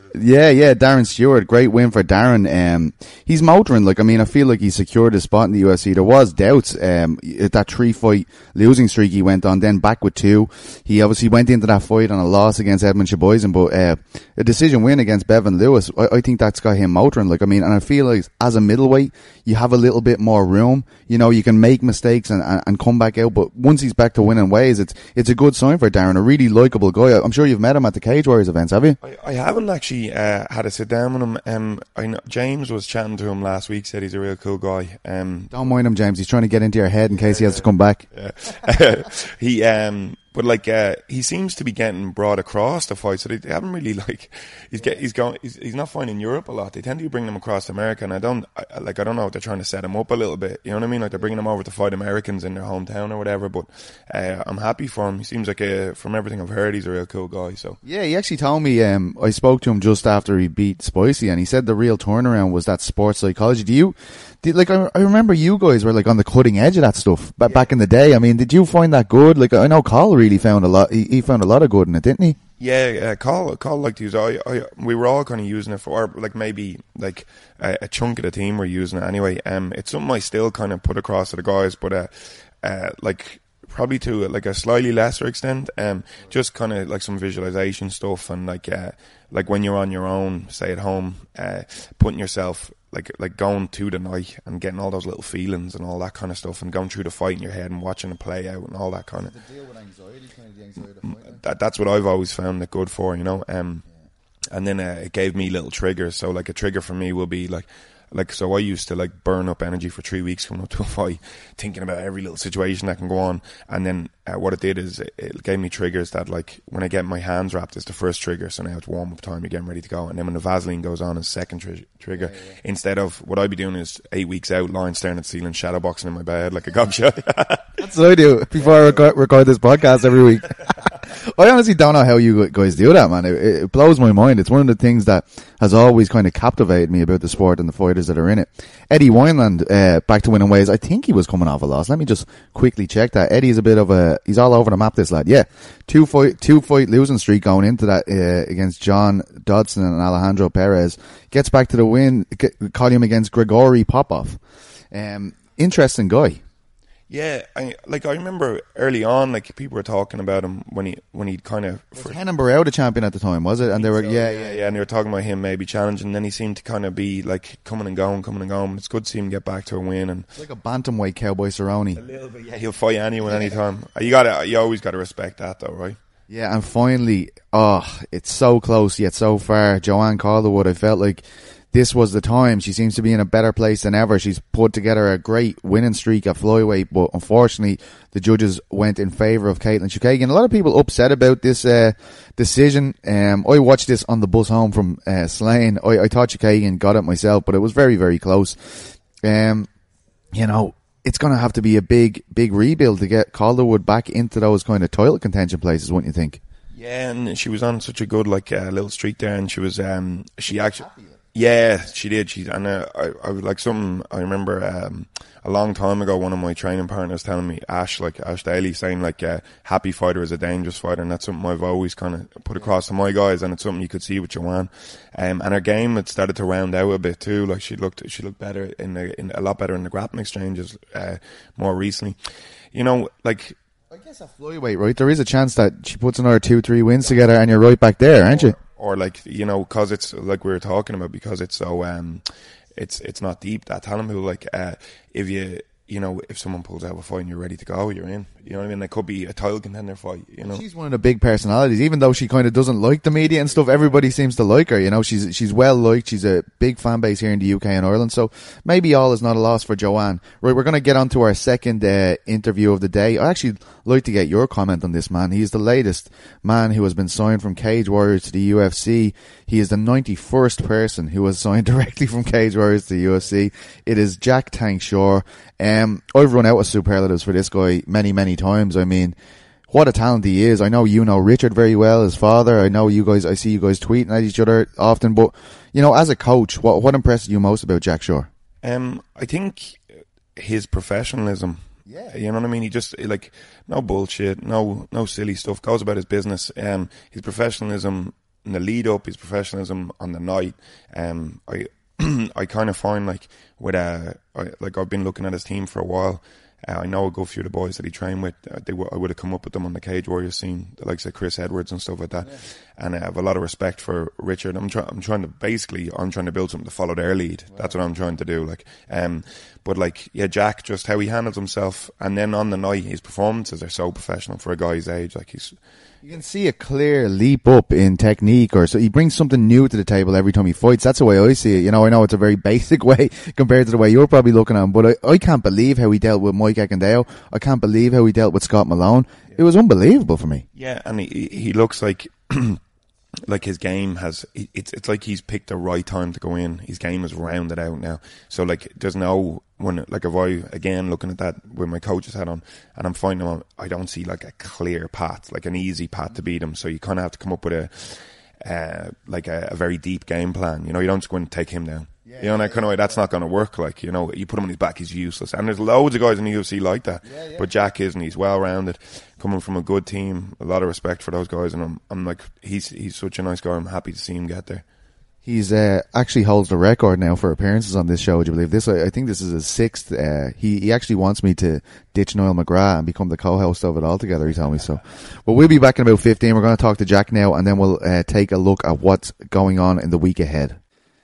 Yeah, yeah, Darren Stewart, great win for Darren. Um, he's motoring. Like, I mean, I feel like he secured his spot in the U F C. There was doubts. Um, at that three fight losing streak he went on, then back with two. He obviously went into that fight on a loss against Edmund Sheboygan, but uh, a decision win against Bevan Lewis. I, I think that's got him motoring. Like, I mean, and I feel like as a middleweight, you have a little bit more room. You know, you can make mistakes and, and, and come back out. But once he's back to winning ways, it's it's a good sign for Darren. A really likeable guy. I'm sure you've met him at the Cage Warriors events, have you? I, I haven't actually. Uh, had to sit down with him. Um, I know James was chatting to him last week. Said he's a real cool guy. Um, Don't mind him, James. He's trying to get into your head in case he has to come back. Uh, he, um, but like, uh, he seems to be getting brought across the fight. So they, they haven't really like. He's get. He's going. He's, he's not fighting in Europe a lot. They tend to bring him across to America, and I don't I, like. I don't know if they're trying to set him up a little bit. You know what I mean? Like they're bringing him over to fight Americans in their hometown or whatever. But uh, I'm happy for him. He seems like a, from everything I've heard, he's a real cool guy. So yeah, he actually told me. Um, I spoke to him just after he beat Spicy, and he said the real turnaround was that sports psychology. Do you, did, like, I, I remember you guys were like on the cutting edge of that stuff b- yeah. back in the day. I mean, did you find that good? Like, I know Carl really found a lot. He, he found a lot of good in it, didn't he? Yeah, uh, Carl, Carl liked to use it. I, I, we were all kind of using it for, or like maybe like a, a chunk of the team were using it anyway. Um, it's something I still kind of put across to the guys, but uh, uh, like. Probably to like a slightly lesser extent, um, just kind of like some visualization stuff and like, uh, like when you're on your own, say at home, uh, putting yourself like, like going to the night and getting all those little feelings and all that kind of stuff and going through the fight in your head and watching it play out and all that kind of. The deal with anxiety, kind of the anxiety of fighting. That, that's what I've always found it good for, you know. Um, yeah. And then uh, it gave me little triggers. So like a trigger for me will be like. Like, so I used to like burn up energy for three weeks coming up to a fight, thinking about every little situation that can go on. And then uh, what it did is it, it gave me triggers that like when I get my hands wrapped is the first trigger. So now it's warm up time, you're getting ready to go. And then when the Vaseline goes on is second tri- trigger. Yeah, yeah. Instead of what I'd be doing is eight weeks out, lying staring at the ceiling, shadow boxing in my bed like a gobshite. That's what I do before I record, record this podcast every week. I honestly don't know how you guys do that, man. It, it blows my mind. It's one of the things that has always kind of captivated me about the sport and the fighters that are in it. Eddie Wineland, uh, back to winning ways. I think he was coming off a loss. Let me just quickly check that. Eddie's a bit of a, he's all over the map, this lad. Yeah. Two fight, two fight losing streak going into that, uh, against John Dodson and Alejandro Perez. Gets back to the win, column against Grigory Popov. Um, interesting guy. Yeah, I like. I remember early on, like people were talking about him when he when he'd kind of. Was Henan Barrao the champion at the time, was it? And they were, so, yeah, yeah, yeah, yeah, and they were talking about him maybe challenging. And then he seemed to kind of be like coming and going, coming and going. It's good to see him get back to a win, and it's like a bantamweight Cowboy Cerrone. A little bit, yeah. He'll fight anyone, anytime. You got to, you always got to respect that, though, right? Yeah, and finally, oh, it's so close yet so far. Joanne Calderwood, I felt like this was the time. She seems to be in a better place than ever. She's put together a great winning streak at flyweight, but unfortunately, the judges went in favour of Caitlin Chookagian. A lot of people upset about this uh, decision. Um, I watched this on the bus home from uh, Slane. I, I thought Chookagian got it myself, but it was very, very close. Um, you know, it's going to have to be a big, big rebuild to get Calderwood back into those kind of title contention places, wouldn't you think? Yeah, and she was on such a good like uh, little streak there, and she was um, she actually. Yeah, she did. She and uh, I, I would like something. I remember um, a long time ago, one of my training partners telling me, Ash, like Ash Daly, saying like, uh, "Happy fighter is a dangerous fighter," and that's something I've always kind of put across to my guys, and it's something you could see with Joanne. Um, and her game had started to round out a bit too. Like she looked, she looked better in the, in a lot better in the grappling exchanges uh, more recently. You know, like. I guess at flyweight, right? There is a chance that she puts another two, three wins together, and you're right back there, aren't you? Or like, you know, because it's like we were talking about, because it's so um, it's it's not deep, that talent pool. Like, uh, if you you know, if someone pulls out a fight and you're ready to go, you're in. You know what I mean? It could be a title contender fight, you know. She's one of the big personalities, even though she kind of doesn't like the media and stuff. Everybody seems to like her, you know. She's she's well liked. She's a big fan base here in the U K and Ireland. So maybe all is not a loss for Joanne. Right, we're going to get on to our second uh, interview of the day. I actually like to get your comment on this man. He's the latest man who has been signed from Cage Warriors to the U F C. He is the ninety-first person who was signed directly from Cage Warriors to the U F C. It is Jack Tank Shore. Um, I've run out of superlatives for this guy many, many times. I mean, what a talent he is. I know you know Richard very well, his father. I know you guys, I see you guys tweeting at each other often, but, you know, as a coach, what, what impresses you most about Jack Shore? Um, I think his professionalism. Yeah. You know what I mean? He just, like, no bullshit, no, no silly stuff, goes about his business. Um, his professionalism in the lead up, his professionalism on the night. Um, I I kind of find like with uh, I, like I've been looking at his team for a while. Uh, I know a good few of the boys that he trained with. Uh, they w- I would have come up with them on the Cage Warriors scene, the likes of Chris Edwards and stuff like that. Yeah. And I have a lot of respect for Richard. I'm trying. I'm trying to basically. I'm trying to build something to follow their lead. Wow. That's what I'm trying to do. Like, um, but like, yeah, Jack, just how he handles himself, and then on the night, his performances are so professional for a guy his age. Like he's. You can see a clear leap up in technique, or so he brings something new to the table every time he fights. That's the way I see it. You know, I know it's a very basic way compared to the way you're probably looking at him, but I, I can't believe how he dealt with Mike Eckendale. I can't believe how he dealt with Scott Malone. Yeah. It was unbelievable for me. Yeah, and he he looks like like his game has. It's it's like he's picked the right time to go in. His game is rounded out now. So like, there's no when like if I again looking at that with my coach's hat on, and I'm finding him, I don't see like a clear path, like an easy path to beat him. So you kind of have to come up with a uh, like a, a very deep game plan. You know, you don't just go and take him down. Yeah, you know, and that kind of way, that's not going to work. Like, you know, you put him on his back, he's useless. And there's loads of guys in the U F C like that. Yeah, yeah. But Jack isn't. He's well-rounded, coming from a good team. A lot of respect for those guys. And I'm, I'm like, he's he's such a nice guy. I'm happy to see him get there. He's uh, actually holds the record now for appearances on this show. Would you believe this? I, I think this is his sixth. Uh, he he actually wants me to ditch Niall McGrath and become the co-host of it altogether. He told me so. But we'll be back in about fifteen. We're going to talk to Jack now, and then we'll uh, take a look at what's going on in the week ahead.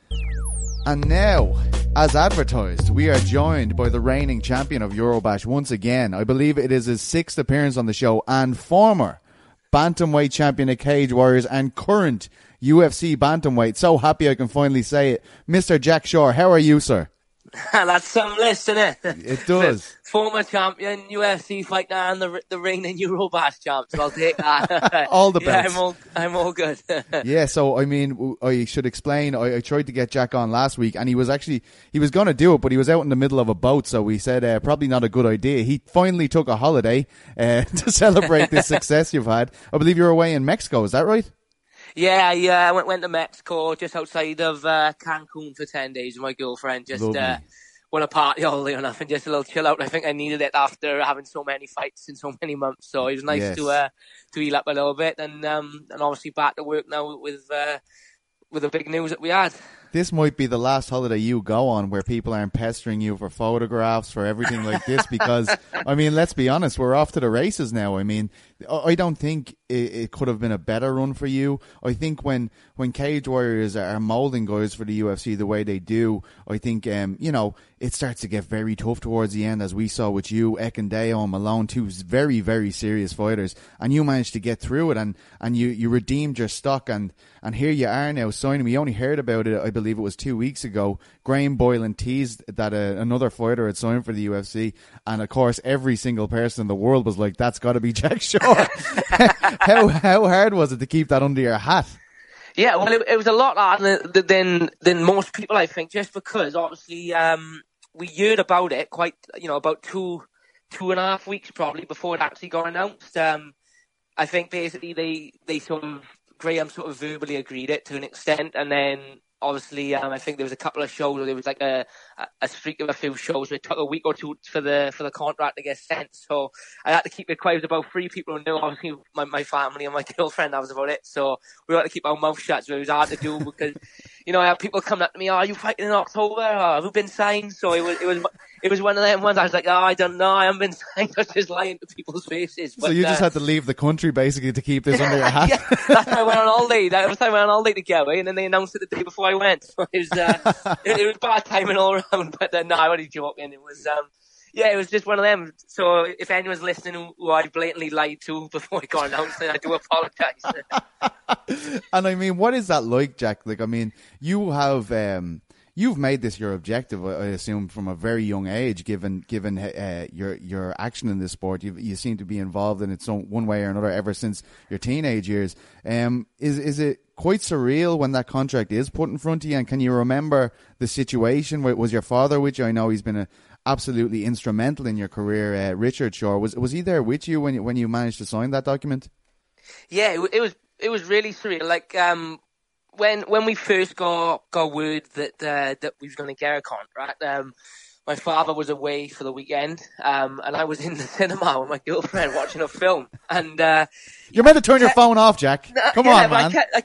And now, as advertised, we are joined by the reigning champion of Eurobash once again. I believe it is his sixth appearance on the show, and former bantamweight champion of Cage Warriors and current U F C bantamweight. So happy I can finally say it. Mister Jack Shore, how are you, sir? That's some list, isn't it? It does. Former champion, U F C fighter, and the the reigning Eurobash champ. So I'll take that. All the yeah, best. I'm all, I'm all good. Yeah, so I mean, I should explain. I, I tried to get Jack on last week, and he was actually he was going to do it, but he was out in the middle of a boat, so we said uh, probably not a good idea. He finally took a holiday uh, to celebrate this success you've had. I believe you're away in Mexico. Is that right? Yeah, yeah. I went, went to Mexico, just outside of uh, Cancun for ten days with my girlfriend. Just uh, went a party all day or nothing, just a little chill out. I think I needed it after having so many fights in so many months. So it was nice yes. to uh, to heal up a little bit, and um, and obviously back to work now with uh, with the big news that we had. This might be the last holiday you go on where people aren't pestering you for photographs, for everything like this, because, I mean, let's be honest, we're off to the races now. I mean, I don't think it, it could have been a better run for you. I think when, when Cage Warriors are moulding guys for the U F C the way they do, I think, um, you know, it starts to get very tough towards the end, as we saw with you, Eckendale and Malone, two very, very serious fighters, and you managed to get through it, and, and you, you redeemed your stock, and, and here you are now signing. We only heard about it, I believe, believe it was two weeks ago. Graham Boylan teased that uh, another fighter had signed for the U F C, and of course every single person in the world was like, that's got to be Jack Shore. how how hard was it to keep that under your hat? Yeah, well, it, it was a lot harder than, than than most people, I think, just because obviously um, we heard about it quite, you know, about two two and a half weeks probably before it actually got announced. Um, I think basically they they sort of Graham sort of verbally agreed it to an extent, and then obviously um, I think there was a couple of shows where there was like a, a streak of a few shows where it took a week or two for the for the contract to get sent. So I had to keep it quiet. It was about three people who knew, obviously my, my family and my girlfriend, that was about it. So we had to keep our mouth shut, so it was hard to do because, you know, I had people coming up to me, oh, are you fighting in October? Oh, have you been signed? So it was, it was, it was one of them ones I was like, oh, I don't know, I haven't been signed. I was just lying to people's faces. But, so you just uh, had to leave the country basically to keep this under your hat? Yeah, that's why I went on holiday. That was the time I went on holiday to Galway, and then they announced it the day before I went. So it was, uh, it, it was bad timing all around, but uh, no, I'm only joking. It was, um, yeah, it was just one of them. So if anyone's listening who, who I blatantly lied to before it got announced, then I do apologise. And I mean, what is that like, Jack? Like, I mean, you have, um, you've made this your objective, I assume, from a very young age, given given uh, your your action in this sport. You you seem to be involved in it some one way or another ever since your teenage years. Um, is is it quite surreal when that contract is put in front of you? And can you remember the situation? Was your father with you? I know he's been a, absolutely instrumental in your career. Uh, Richard Shore, was was he there with you when you, when you managed to sign that document? Yeah, it, it was it was really surreal. Like um. When when we first got got word that uh, that we was going to get a contract, um, my father was away for the weekend, um, and I was in the cinema with my girlfriend watching a film. And uh, you're meant to turn your phone off, Jack. Come yeah, on, man. I kept, I kept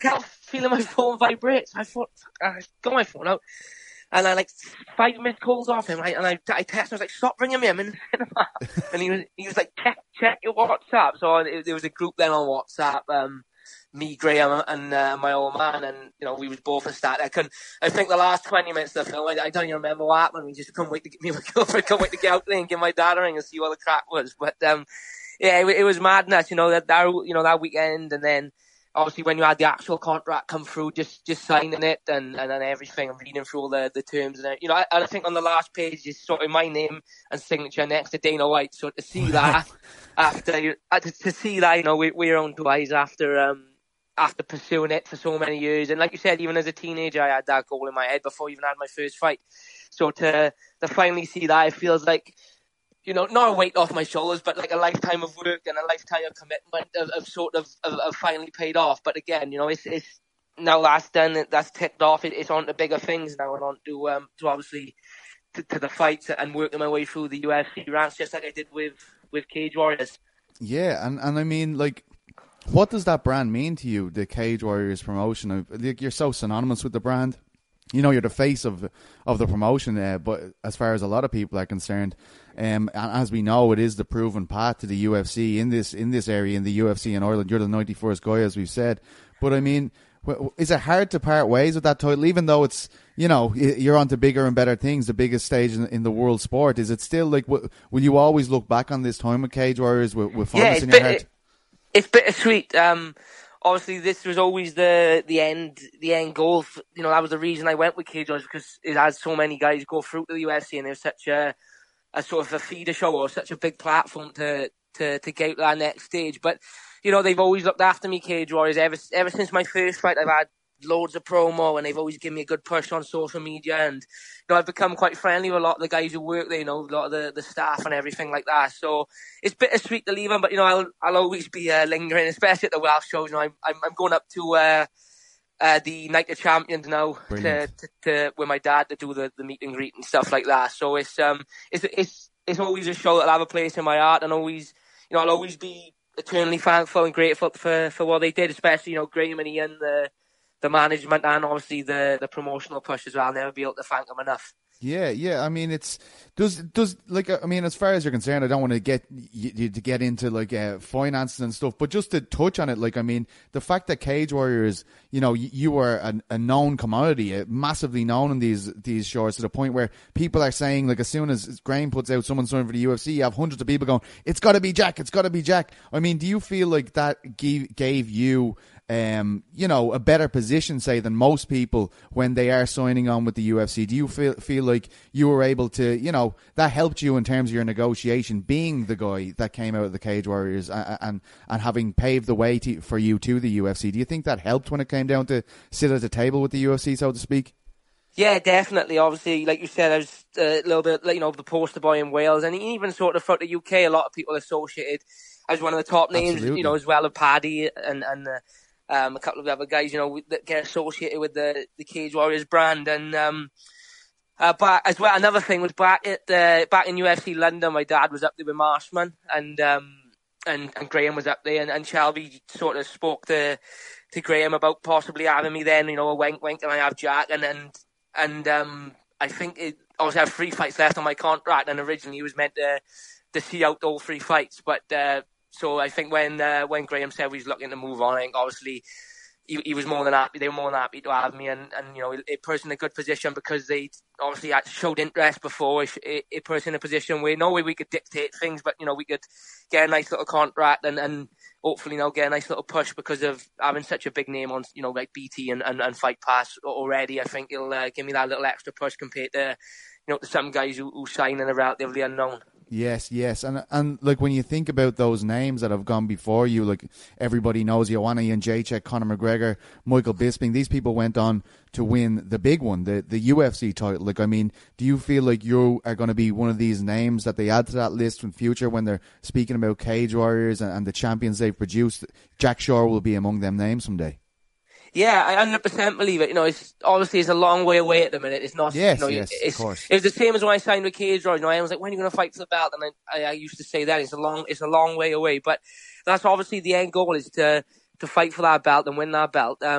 feeling my phone vibrate. So I thought, I got my phone out. And I like five missed calls off him, right? And I, I texted him, I was like, stop ringing me, I'm in the cinema. And he was, he was like, check, check your WhatsApp. So it, there was a group then on WhatsApp, um, me, Graham, and uh, my old man, and, you know, we was both a start. I couldn't, I think the last twenty minutes of the film, I, I don't even remember what happened. We just couldn't wait to get me and my girlfriend, couldn't wait to get out there and give my dad a ring and see what the crack was. But, um, yeah, it, it was madness, you know, that, that, you know, that weekend, and then, obviously, when you had the actual contract come through, just, just signing it and, and then everything, and reading through all the, the terms and it, you know, I, I think on the last page is sort of my name and signature next to Dana White. So to see that after uh, to, to see that, you know, we, we're on twice after um after pursuing it for so many years, and like you said, even as a teenager, I had that goal in my head before I even had my first fight. So to to finally see that, it feels like, you know, not a weight off my shoulders, but like a lifetime of work and a lifetime of commitment of, of sort of, of, of finally paid off. But again, you know, it's, it's now that's done, that's ticked off. It, it's on to bigger things now, and on to, um, to obviously to, to the fights and working my way through the U F C ranks, just like I did with, with Cage Warriors. Yeah, and, and I mean, like, what does that brand mean to you, the Cage Warriors promotion? Like, you're so synonymous with the brand. You know, you're the face of of the promotion, uh, but as far as a lot of people are concerned, um, and as we know, it is the proven path to the U F C in this in this area, in the U F C in Ireland. You're the ninety-first guy, as we've said. But I mean, is it hard to part ways with that title, even though it's, you know, you're on to bigger and better things, the biggest stage in, in the world sport? Is it still like, will you always look back on this time with Cage Warriors with, with fondness yeah, in your bit, heart? It's bittersweet. Um, Obviously, this was always the the end the end goal. For, you know, that was the reason I went with Cage Warriors, because it has so many guys go through to the U F C, and there's such a a sort of a feeder show, or such a big platform to to to get to that next stage. But you know, they've always looked after me, Cage Warriors, ever ever since my first fight. I've had loads of promo, and they've always given me a good push on social media, and you know, I've become quite friendly with a lot of the guys who work there, you know, a lot of the, the staff and everything like that. So it's bittersweet to leave them, but you know, I'll I'll always be uh, lingering, especially at the Welsh shows. You know, I'm I'm, I'm going up to uh, uh, the Night of Champions now to, to, to with my dad to do the, the meet and greet and stuff like that. So it's um it's it's it's always a show that'll have a place in my heart, and always, you know, I'll always be eternally thankful and grateful for for what they did, especially, you know, Graham and Ian, the the management, and obviously the, the promotional push as well. I'll never be able to thank them enough. Yeah, yeah. I mean, it's does does like I mean, as far as you're concerned, I don't want to get you, you to get into like uh, finances and stuff, but just to touch on it, like I mean, the fact that Cage Warriors, you know, you, you were a, a known commodity, a massively known in these these shorts, to the point where people are saying, like, as soon as Graham puts out someone signing for the U F C, you have hundreds of people going, "It's got to be Jack, it's got to be Jack." I mean, do you feel like that gave gave you Um, you know, a better position, say, than most people when they are signing on with the U F C? Do you feel feel like you were able to, you know, that helped you in terms of your negotiation, being the guy that came out of the Cage Warriors and and, and having paved the way to, for you to the U F C? Do you think that helped when it came down to sit at the table with the U F C, so to speak? Yeah, definitely. Obviously, like you said, I was a little bit, you know, the poster boy in Wales, and even sort of throughout the U K, a lot of people associated as one of the top names, Absolutely. you know, as well as Paddy and and. Uh, Um, a couple of the other guys, you know, that get associated with the, the Cage Warriors brand. And, um, uh, but as well, another thing was back at the, back in U F C London, my dad was up there with Marshman, and, um, and, and Graham was up there, and, and Shelby sort of spoke to, to Graham about possibly having me then, you know, a wink, wink, and I have Jack. And, and, and, um, I think it, obviously I have three fights left on my contract, and originally he was meant to, to see out all three fights, but, uh, So I think when uh, when Graham said he was looking to move on, I think obviously he, he was more than happy. They were more than happy to have me, and, and you know, it puts in a good position because they obviously had showed interest before. It, it puts in a position where no way we could dictate things, but you know, we could get a nice little contract and, and hopefully now get a nice little push because of having such a big name on, you know, like B T and, and, and Fight Pass already. I think it'll uh, give me that little extra push compared to, you know, to some guys who, who sign and are relatively unknown. Yes, yes, and and like when you think about those names that have gone before you, like everybody knows Joanna Jędrzejczyk, Conor McGregor, Michael Bisping. These people went on to win the big one, the the U F C title. Like, I mean, do you feel like you are going to be one of these names that they add to that list in future when they're speaking about Cage Warriors and, and the champions they've produced? Jack Shore will be among them names someday. Yeah, I one hundred percent believe it. You know, it's obviously it's a long way away at the minute. It's not. Yes, you know, yes, it's, of course. It was the same as when I signed with Cage Warriors. You know, I was like, "When are you going to fight for the belt?" And I, I, I used to say that it's a long, it's a long way away. But that's obviously the end goal, is to to fight for that belt and win that belt. Um,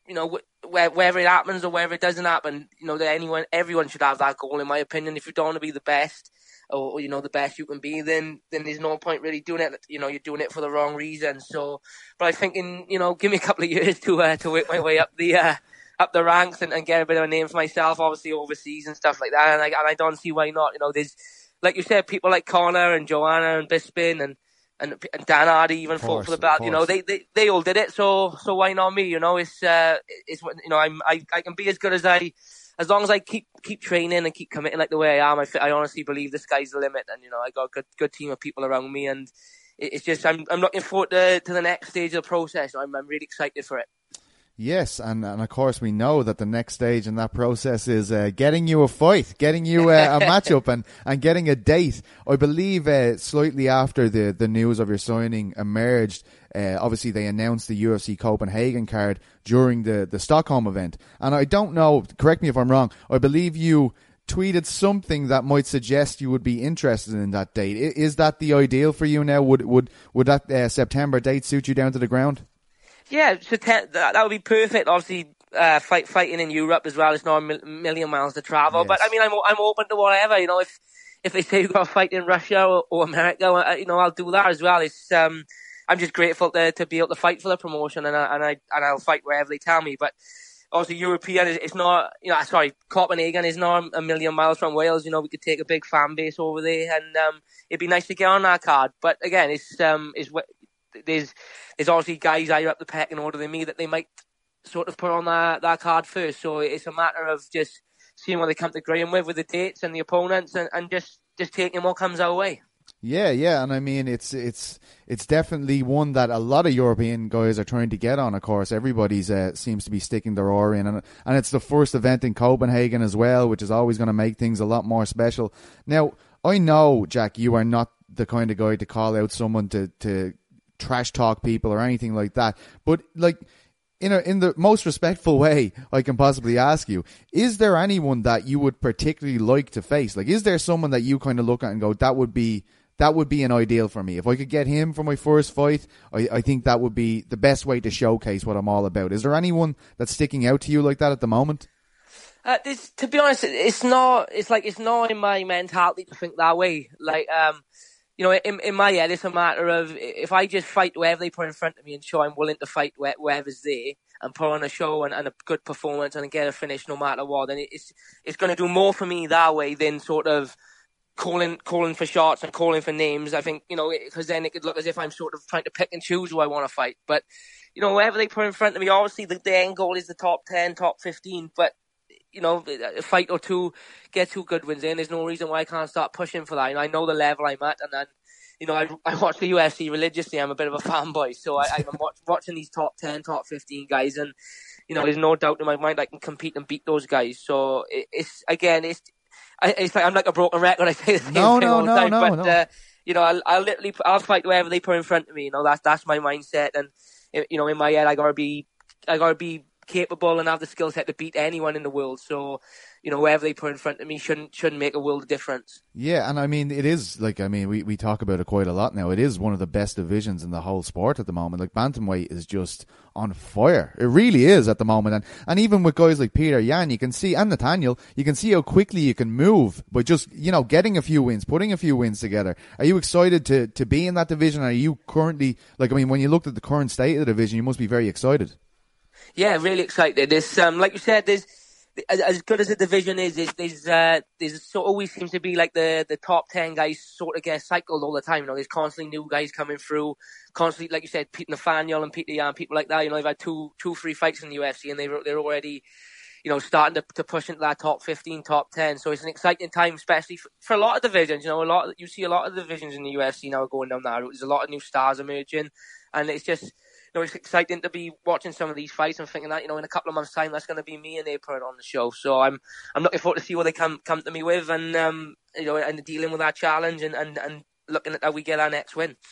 you know, wh- whether it happens or whether it doesn't happen, you know, that anyone, everyone should have that goal, in my opinion. If you don't want to be the best, or, or you know, the best you can be, then then there's no point really doing it. You know, you're doing it for the wrong reason. So, but I think, in you know, give me a couple of years to uh, to work my way up the uh, up the ranks and, and get a bit of a name for myself, obviously overseas and stuff like that. And I and I don't see why not. You know, there's, like you said, people like Connor and Joanna and Bisping and. And, and Dan Hardy even fought for the belt. You know, they, they they all did it. So so why not me? You know, it's uh, it's you know, I'm I, I can be as good as I, as long as I keep keep training and keep committing like the way I am. I I honestly believe the sky's the limit, and you know, I got a good good team of people around me, and it, it's just I'm I'm looking forward to to the next stage of the process. I'm I'm really excited for it. Yes, and, and of course we know that the next stage in that process is uh, getting you a fight, getting you uh, a matchup and, and getting a date. I believe uh, slightly after the, the news of your signing emerged, uh, obviously they announced the U F C Copenhagen card during the, the Stockholm event. And I don't know, correct me if I'm wrong, I believe you tweeted something that might suggest you would be interested in that date. Is that the ideal for you now? Would, would, would that uh, September date suit you down to the ground? Yeah, so te- that, that would be perfect. Obviously, uh, fight, fighting in Europe as well. It's not a mil- million miles to travel. Yes. But I mean, I'm I'm open to whatever. You know, if if they say you've got to fight in Russia or, or America, uh, you know, I'll do that as well. It's um, I'm just grateful to to be able to fight for the promotion, and I, and I and I'll fight wherever they tell me. But obviously, European is it's not. You know, sorry, Copenhagen is not a million miles from Wales. You know, we could take a big fan base over there, and um, it'd be nice to get on that card. But again, it's um, is there's there's obviously guys higher up the pecking order than me that they might sort of put on that, that card first. So it's a matter of just seeing what they come to agreeing with with the dates and the opponents, and, and just, just taking what comes our way. Yeah, yeah, and I mean it's it's it's definitely one that a lot of European guys are trying to get on. Of course, everybody's uh, seems to be sticking their oar in, and and it's the first event in Copenhagen as well, which is always going to make things a lot more special. Now, I know, Jack, you are not the kind of guy to call out someone to to trash talk people or anything like that, but like in a, in the most respectful way I can possibly ask you, is there anyone that you would particularly like to face? Like, is there someone that you kind of look at and go, that would be that would be an ideal for me? If I could get him for my first fight, I, I think that would be the best way to showcase what I'm all about. Is there anyone that's sticking out to you like that at the moment? Uh, this, to be honest, it's not. It's like it's not in my mentality to think that way. Like, um, you know, in in my head, it's a matter of if I just fight whoever they put in front of me and show I'm willing to fight whoever's there and put on a show and, and a good performance and get a finish no matter what, then it's it's going to do more for me that way than sort of calling calling for shots and calling for names. I think, you know, because then it could look as if I'm sort of trying to pick and choose who I want to fight. But, you know, whoever they put in front of me, obviously the, the end goal is the top ten, top fifteen, but you know, a fight or two, get two good wins in. There's no reason why I can't start pushing for that. You know, I know the level I'm at, and then, you know, I, I watch the U F C religiously. I'm a bit of a fanboy, so I, I'm watch, watching these top ten, top fifteen guys, and, you know, there's no doubt in my mind I can compete and beat those guys. So it, it's, again, it's, it's like I'm like a broken record. I say the same no, thing no, all the no, time, no, but, no. Uh, you know, I'll, I'll literally, I'll fight whoever they put in front of me. You know, that's that's my mindset, and, you know, in my head, I gotta be, I gotta be capable and have the skill set to beat anyone in the world. So, you know, whoever they put in front of me shouldn't shouldn't make a world of difference. Yeah, and I mean, it is, like, I mean, we, we talk about it quite a lot now. It is one of the best divisions in the whole sport at the moment. Like, bantamweight is just on fire. It really is at the moment. And and even with guys like Peter Yan, you can see, and Nathaniel, you can see how quickly you can move by just, you know, getting a few wins, putting a few wins together. Are you excited to, to be in that division? Are you currently, like, I mean, when you looked at the current state of the division, you must be very excited. Yeah, really excited. There's, um, like you said, there's, as, as good as the division is, there's, there's, uh, there's so always seems to be like the, the top ten guys sort of get cycled all the time. You know, there's constantly new guys coming through, constantly, like you said, Pete Nathaniel and Peter Yan, people like that. You know, they've had two, two, three fights in the U F C, and they they're already, you know, starting to, to push into that top fifteen, top ten. So it's an exciting time, especially for, for a lot of divisions. You know, a lot, you see a lot of divisions in the U F C now going down that route. There's a lot of new stars emerging, and it's just, you know, it's exciting to be watching some of these fights and thinking that, you know, in a couple of months' time, that's going to be me and they put it on the show. So I'm, I'm looking forward to see what they come, come to me with, and, um, you know, and dealing with that challenge and, and, and looking at how we get our next win.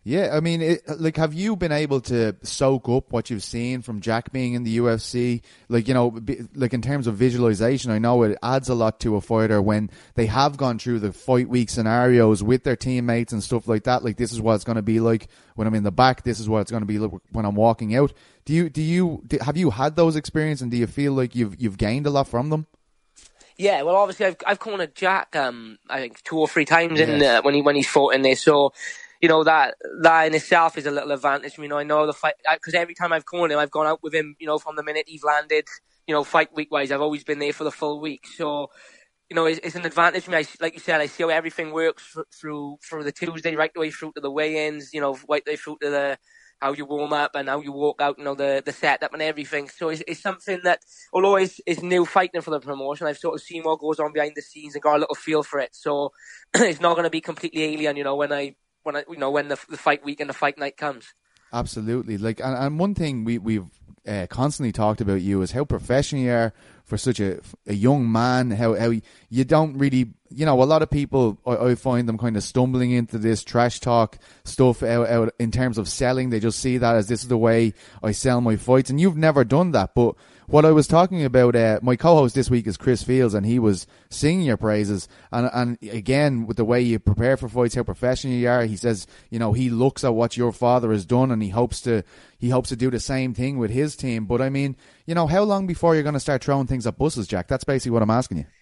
Yeah, I mean, it, like, have you been able to soak up what you've seen from Jack being in the U F C? Like, you know, be, like in terms of visualization, I know it adds a lot to a fighter when they have gone through the fight week scenarios with their teammates and stuff like that. Like, this is what it's going to be like when I'm in the back. This is what it's going to be like when I'm walking out. Do you, do you, do, have you had those experiences, and do you feel like you've you've gained a lot from them? Yeah, well, obviously, I've I've cornered Jack, um, I think two or three times yes. in uh, when he when he's fought in there. So, you know, that that in itself is a little advantage. You know, I know the fight because every time I've cornered him, I've gone out with him. You know, from the minute he's landed. You know, fight week wise, I've always been there for the full week. So, you know, it's, it's an advantage for me. I, like you said, I see how everything works for, through through the Tuesday right the way through to the weigh-ins. You know, right the way through to the how you warm up and how you walk out, you know, the, the setup and everything. So it's, it's something that, although it's, it's new fighting for the promotion, I've sort of seen what goes on behind the scenes and got a little feel for it. So it's not going to be completely alien, you know, when I, when I, you know, when the, the fight week and the fight night comes. Absolutely. Like, and, and one thing we, we've uh, constantly talked about you is how professional you are for such a, a young man, how, how you don't really, you know, a lot of people, I, I find them kind of stumbling into this trash talk stuff out, out in terms of selling. They just see that as this is the way I sell my fights. And you've never done that. But what I was talking about, uh, my co-host this week is Chris Fields, and he was singing your praises. And, and again, with the way you prepare for fights, how professional you are, he says, you know, he looks at what your father has done and he hopes to, he hopes to do the same thing with his team. But I mean, you know, how long before you're going to start throwing things at buses, Jack? That's basically what I'm asking you.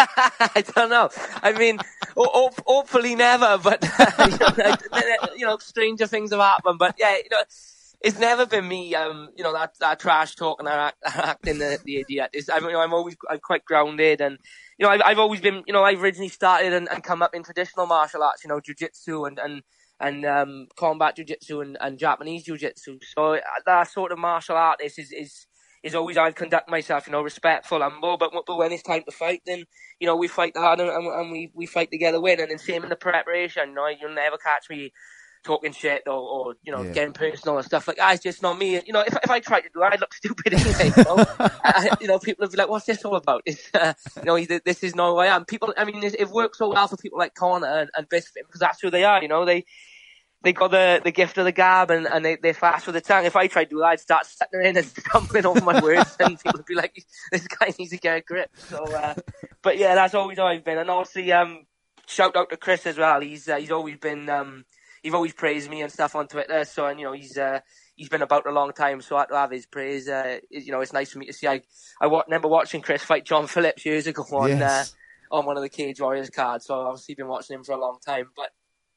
I don't know. I mean, ho- hopefully never, but, you know, you know, stranger things have happened. But yeah, you know, it's never been me, um, you know, that, that trash talking or act, acting the, the idiot. It's, I mean, you know, I'm always, I'm quite grounded, and, you know, I've, I've always been, you know, I originally started and, and come up in traditional martial arts, you know, jiu-jitsu and, and, and, um, combat jiu-jitsu and, and Japanese jiu-jitsu. So that sort of martial artist is, is, is always I've conduct myself, you know, respectful, humble, but, but when it's time to fight, then, you know, we fight hard and, and, and we, we fight together win. And then same in the preparation, you know, you'll never catch me talking shit or, or you know, yeah. getting personal and stuff like that. It's just not me. You know, if if I tried to do that, I'd look stupid anyway. You know, I, you know, people would be like, "What's this all about?" It's, uh, you know, this is not who I am. People, I mean, it works so well for people like Conor and, and Bisping because that's who they are. You know, they they got the, the gift of the gab and, and they they're fast with the tongue. If I tried to do that, I'd start sitting in and stumbling over my words, and people would be like, "This guy needs to get a grip." So, uh, but yeah, that's always how I've been. And obviously, um, shout out to Chris as well. He's uh, he's always been um. He's always praised me and stuff on Twitter, so and you know he's uh, he's been about a long time, so I to have his praise. Uh, you know, it's nice for me to see. I I remember watching Chris fight John Phillips years ago on yes. uh, on one of the Cage Warriors cards, so I've obviously been watching him for a long time. But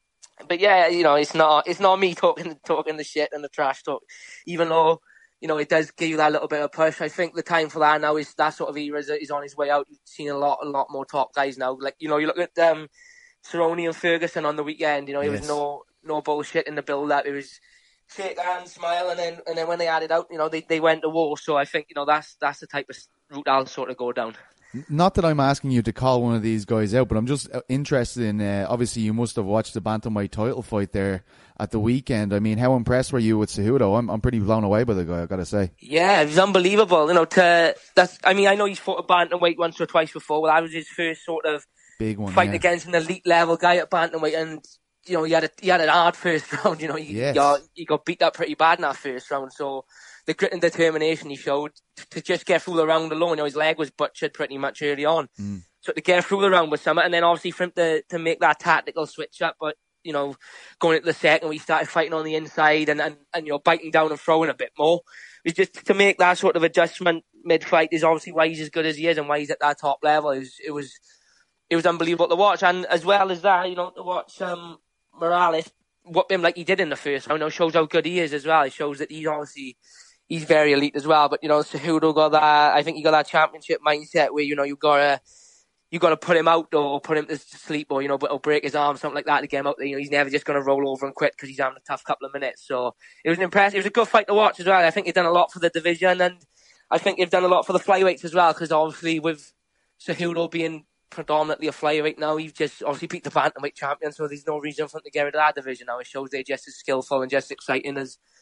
but yeah, you know, it's not it's not me talking talking the shit and the trash talk, even though you know it does give you that little bit of push. I think the time for that now is that sort of era is, is on his way out. You've seen a lot a lot more top guys now. Like you know, you look at um, Cerrone and Ferguson on the weekend. You know, it yes. was no. No bullshit in the build-up. It was shake hands, smile, and then and then when they added out, you know, they, they went to war. So I think you know that's that's the type of route I'll sort of go down. Not that I'm asking you to call one of these guys out, but I'm just interested in. Uh, obviously, you must have watched the bantamweight title fight there at the weekend. I mean, how impressed were you with Cejudo? I'm I'm pretty blown away by the guy, I've got to say. Yeah, it was unbelievable. You know, to that's. I mean, I know he's fought a bantamweight once or twice before. Well, that was his first sort of big one fight yeah. against an elite level guy at bantamweight, and. You know, he had a he had an hard first round. You know, he, yes. he, got, he got beat up pretty bad in that first round. So the grit and determination he showed to just get through the round alone. You know, his leg was butchered pretty much early on. Mm. So to get through the round was something, and then obviously for him to to make that tactical switch up. But you know, going into the second, we started fighting on the inside and and, and you know biting down and throwing a bit more. It was just to make that sort of adjustment mid fight is obviously why he's as good as he is and why he's at that top level. It was it was, it was unbelievable to watch, and as well as that, you know, to watch um. Morales whoop him like he did in the first round. You know, shows how good he is as well. It shows that he's obviously he's very elite as well. But you know, Cejudo got that. I think he got that championship mindset where you know you gotta you gotta put him out or put him to sleep or you know or break his arm something like that to get him out there. You know, he's never just gonna roll over and quit because he's having a tough couple of minutes. So it was an impressive. It was a good fight to watch as well. I think they've done a lot for the division, and I think they've done a lot for the flyweights as well because obviously with Cejudo being predominantly a flyweight now, he's just obviously beat the bantamweight champion, so there's no reason for him to get rid of that division now. It shows they're just as skillful and just exciting as,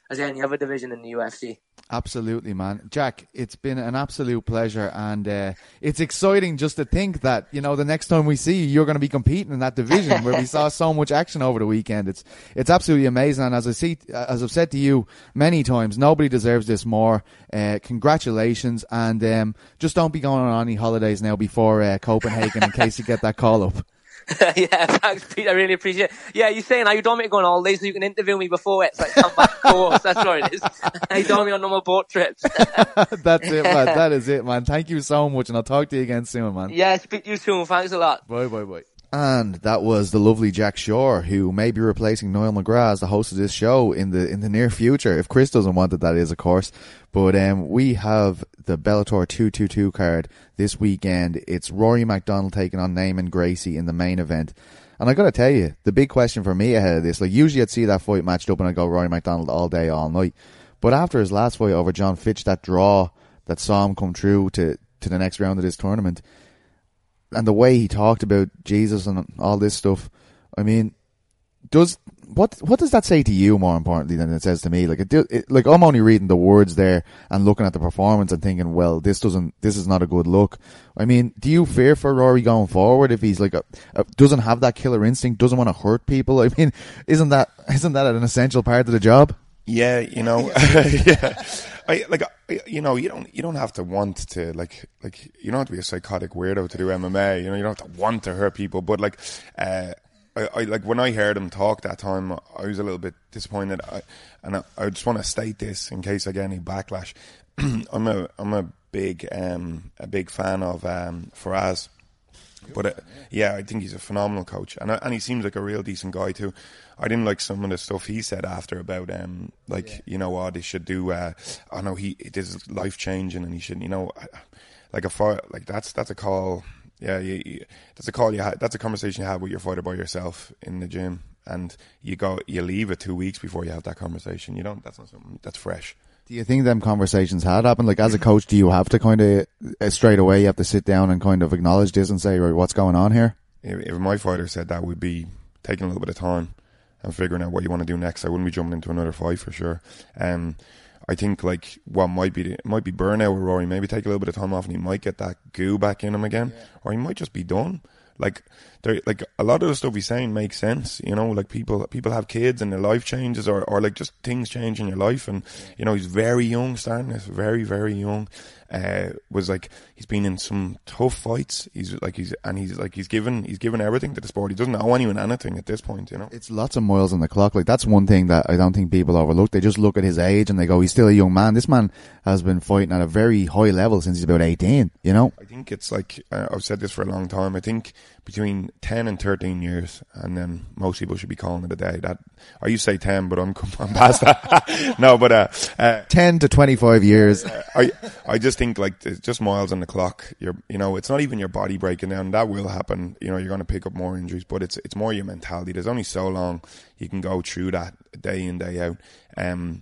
as any other division in the U F C. Absolutely, man. Jack, it's been an absolute pleasure, and uh, it's exciting just to think that, you know, the next time we see you, you're going to be competing in that division where we saw so much action over the weekend. It's it's absolutely amazing, and as I see, as I've said to you many times, nobody deserves this more. Uh, congratulations, and um, just don't be going on any holidays now before uh, Copenhagen in case you get that call up. Yeah, thanks, Pete. I really appreciate it. Yeah, you're saying now you don't want me to go on holiday so you can interview me before it, so I come back course. That's what it is. You don't want me on no more boat trips. That's it, man. That is it, man. Thank you so much, and I'll talk to you again soon, man. Yeah, speak to you soon. Thanks a lot. Bye, bye, bye. And that was the lovely Jack Shore, who may be replacing Niall McGrath as the host of this show in the in the near future, if Chris doesn't want it, that is, of course. But um, we have the Bellator two twenty-two card this weekend. It's Rory MacDonald taking on Naaman Gracie in the main event. And I got to tell you, the big question for me ahead of this, like usually I'd see that fight matched up and I'd go Rory MacDonald all day, all night. But after his last fight over John Fitch, that draw that saw him come through to, to the next round of this tournament, and the way he talked about Jesus and all this stuff, I mean, does what what does that say to you more importantly than it says to me? Like, it, it, like I'm only reading the words there and looking at the performance and thinking, well, this doesn't, this is not a good look. I mean, do you fear for Rory going forward if he's like a, a doesn't have that killer instinct, doesn't want to hurt people? I mean, isn't that isn't that an essential part of the job? Yeah, you know, yeah. I like, I, you know, you don't, you don't have to want to, like, like, you don't have to be a psychotic weirdo to do M M A. You know, you don't have to want to hurt people. But like, uh, I, I like when I heard him talk that time, I was a little bit disappointed. I, and I, I just want to state this in case I get any backlash. I'm a, I'm a big, um, a big fan of um, Faraz. But uh, yeah, I think he's a phenomenal coach, and uh, and he seems like a real decent guy too. I didn't like some of the stuff he said after about um like yeah. you know what, he should do. Uh, I know he this is life changing, and he should, you know, like a fight like that's that's a call. Yeah, you, you, that's a call you had. That's a conversation you have with your fighter by yourself in the gym, and you go you leave it two weeks before you have that conversation. You don't. That's not something that's fresh. Do you think them conversations had happened? Like, as a coach, do you have to kind of, uh, straight away, you have to sit down and kind of acknowledge this and say, right, what's going on here? If, if my fighter said that, would be taking a little bit of time and figuring out what you want to do next. I wouldn't be jumping into another fight for sure. Um, I think, like, what might be, it might be burnout with Rory. Maybe take a little bit of time off and he might get that goo back in him again. Yeah. Or he might just be done. Like, there, like a lot of the stuff he's saying makes sense, you know. Like people, people have kids and their life changes, or, or like just things change in your life. And you know, he's very young, starting this very, very young. Uh, was like he's been in some tough fights. He's like he's and he's like he's given he's given everything to the sport. He doesn't owe anyone anything at this point, you know. It's lots of miles on the clock. Like that's one thing that I don't think people overlook. They just look at his age and they go, he's still a young man. This man has been fighting at a very high level since he's about eighteen. You know. I think it's like uh, I've said this for a long time. I think between ten and thirteen years, and then most people should be calling it a day. That I used to say ten, but I'm I'm past that. No, but uh, uh, ten to twenty-five years. Uh, I I just think like it's just miles on the clock. You're you know it's not even your body breaking down. That will happen. You know you're going to pick up more injuries, but it's it's more your mentality. There's only so long you can go through that day in day out. Um.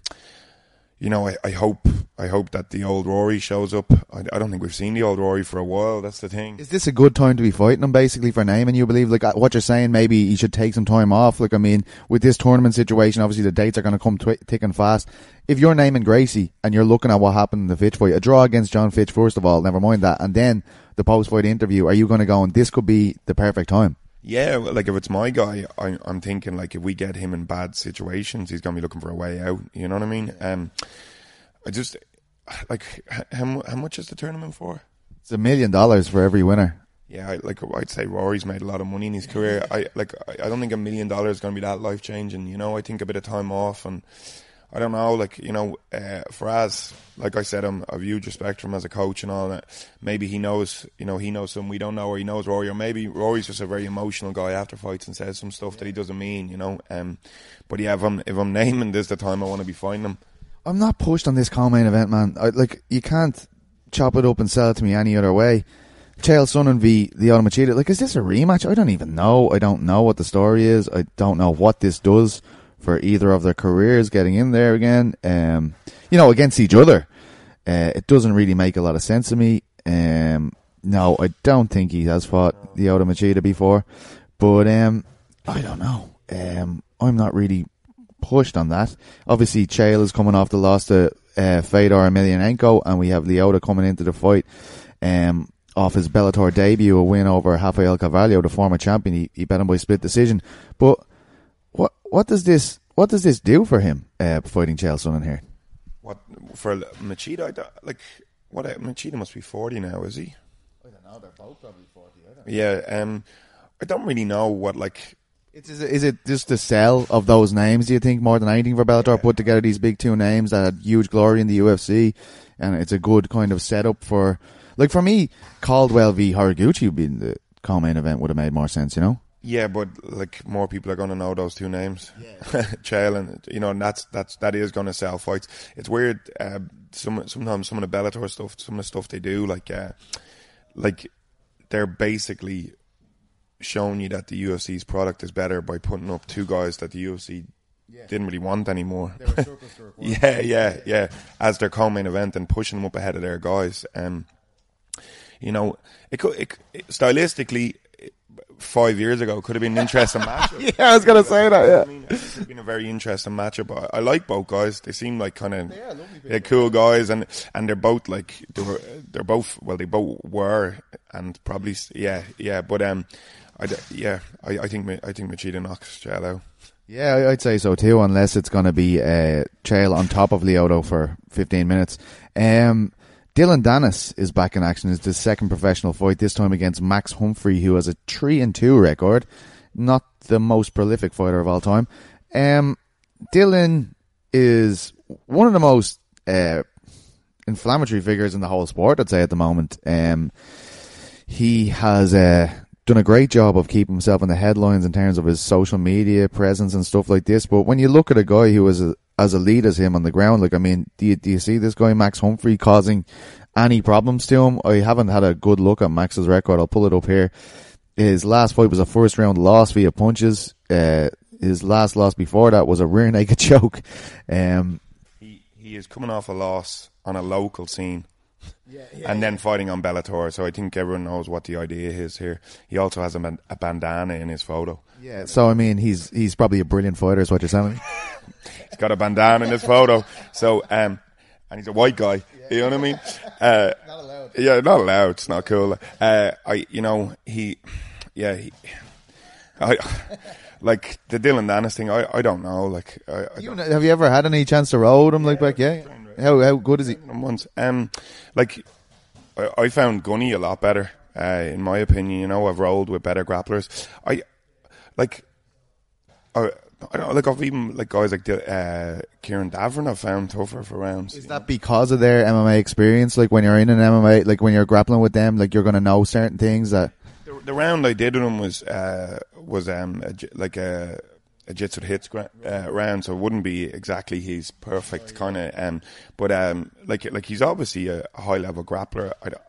You know, I, I hope I hope that the old Rory shows up. I, I don't think we've seen the old Rory for a while. That's the thing. Is this a good time to be fighting him, basically, for Naaman, you believe? Like, what you're saying, maybe he should take some time off. Like, I mean, with this tournament situation, obviously the dates are going to come twi- thick and fast. If you're Naaman Gracie and you're looking at what happened in the Fitch fight, a draw against John Fitch, first of all, never mind that, and then the post-fight interview, are you going to go, and this could be the perfect time? Yeah, like if it's my guy, I, I'm thinking like if we get him in bad situations, he's going to be looking for a way out. You know what I mean? Um. I just, like, how, how much is the tournament for? It's a million dollars for every winner. Yeah, I, like, I'd say Rory's made a lot of money in his career. I like, I don't think a million dollars is going to be that life-changing, you know? I think a bit of time off, and I don't know, like, you know, uh, Faraz, like I said, I'm, I've huge respect for him as a coach and all that. Maybe he knows, you know, he knows something we don't know, or he knows Rory, or maybe Rory's just a very emotional guy after fights and says some stuff that he doesn't mean, you know? Um, but yeah, if I'm, if I'm naming this the time I want to be fighting him, I'm not pushed on this co-main event, man. I, like, you can't chop it up and sell it to me any other way. Chael Sonnen v. Lyoto Machida. Like, is this a rematch? I don't even know. I don't know what the story is. I don't know what this does for either of their careers getting in there again. Um, you know, against each other. Uh, it doesn't really make a lot of sense to me. Um, no, I don't think he has fought Lyoto Machida before. But um, I don't know. Um, I'm not really pushed on that. Obviously, Chael is coming off the loss to uh, Fedor Emelianenko, and we have Lyoto coming into the fight um, off his Bellator debut, a win over Rafael Carvalho, the former champion. He, he bet him by split decision. But what what does this what does this do for him uh, fighting Chael Sonnen here? What for Machida? I don't, like what? Machida must be forty now, is he? I don't know. They're both probably forty. I don't know. Yeah. Um, I don't really know what like. It's, is, it, is it just the sell of those names, do you think, more than anything for Bellator? Yeah. Put together these big two names that had huge glory in the U F C, and it's a good kind of setup for... Like, for me, Caldwell v. Horiguchi being the co-main event would have made more sense, you know? Yeah, but, like, more people are going to know those two names. Yeah. Chael, and, you know, and that's, that's, that is going to sell fights. It's weird, uh, some, sometimes some of the Bellator stuff, some of the stuff they do, like, uh, like, they're basically... showing you that the U F C's product is better by putting up two guys that the U F C yeah. didn't really want anymore. yeah, yeah, yeah. As their co-main event and pushing them up ahead of their guys. Um, you know, it could it, it, stylistically, five years ago, could have been an interesting matchup. yeah, I was gonna say that. Yeah, I mean, it would have been a very interesting matchup. I, I like both guys. They seem like kind of yeah, they're cool guys, and and they're both like they were. They're both well, they both were, and probably yeah, yeah. But um. I, yeah, I, I think I think Machida knocks Chael out. Yeah, I'd say so too, unless it's going to be uh, Chael on top of Lyoto for fifteen minutes. Um, Dylan Dennis is back in action. It's his second professional fight, this time against Max Humphrey, who has a three and two record. Not the most prolific fighter of all time. Um, Dylan is one of the most uh, inflammatory figures in the whole sport, I'd say, at the moment. Um, he has... Uh, done a great job of keeping himself in the headlines in terms of his social media presence and stuff like this. But when you look at a guy who is a, as elite as him on the ground, like, I mean, do you, do you see this guy, Max Humphrey, causing any problems to him? I haven't had a good look at Max's record. I'll pull it up here. His last fight was a first round loss via punches. Uh, his last loss before that was a rear naked choke. Um, he, he is coming off a loss on a local scene. Yeah, yeah, and yeah. then fighting on Bellator, so I think everyone knows what the idea is here. He also has a, ban- a bandana in his photo. Yeah, so I mean, he's he's probably a brilliant fighter, is what you're telling me. He's got a bandana in his photo, so um, and he's a white guy. Yeah, you know what I mean? Uh, not allowed. Yeah, not allowed. It's not cool. Uh, I, you know, he, yeah, he, I. Like the Dylan Dennis thing, I, I don't know. Like, I, I you don't know, have you ever had any chance to roll him like yeah, back? Yeah. How how good is he? Once, um, like I, I found Gunny a lot better, uh, in my opinion. You know, I've rolled with better grapplers. I like, I, I don't like. I've even like guys like uh, Kieran Davern. I've found tougher for rounds. Is that know? Because of their M M A experience? Like when you're in an M M A, like when you're grappling with them, like you're going to know certain things that. The, the round I did with him was uh, was um a, like a. a Jitsu hits gra- uh, round, so it wouldn't be exactly his perfect kind of. Um, but um, like like he's obviously a, a high level grappler. I don't,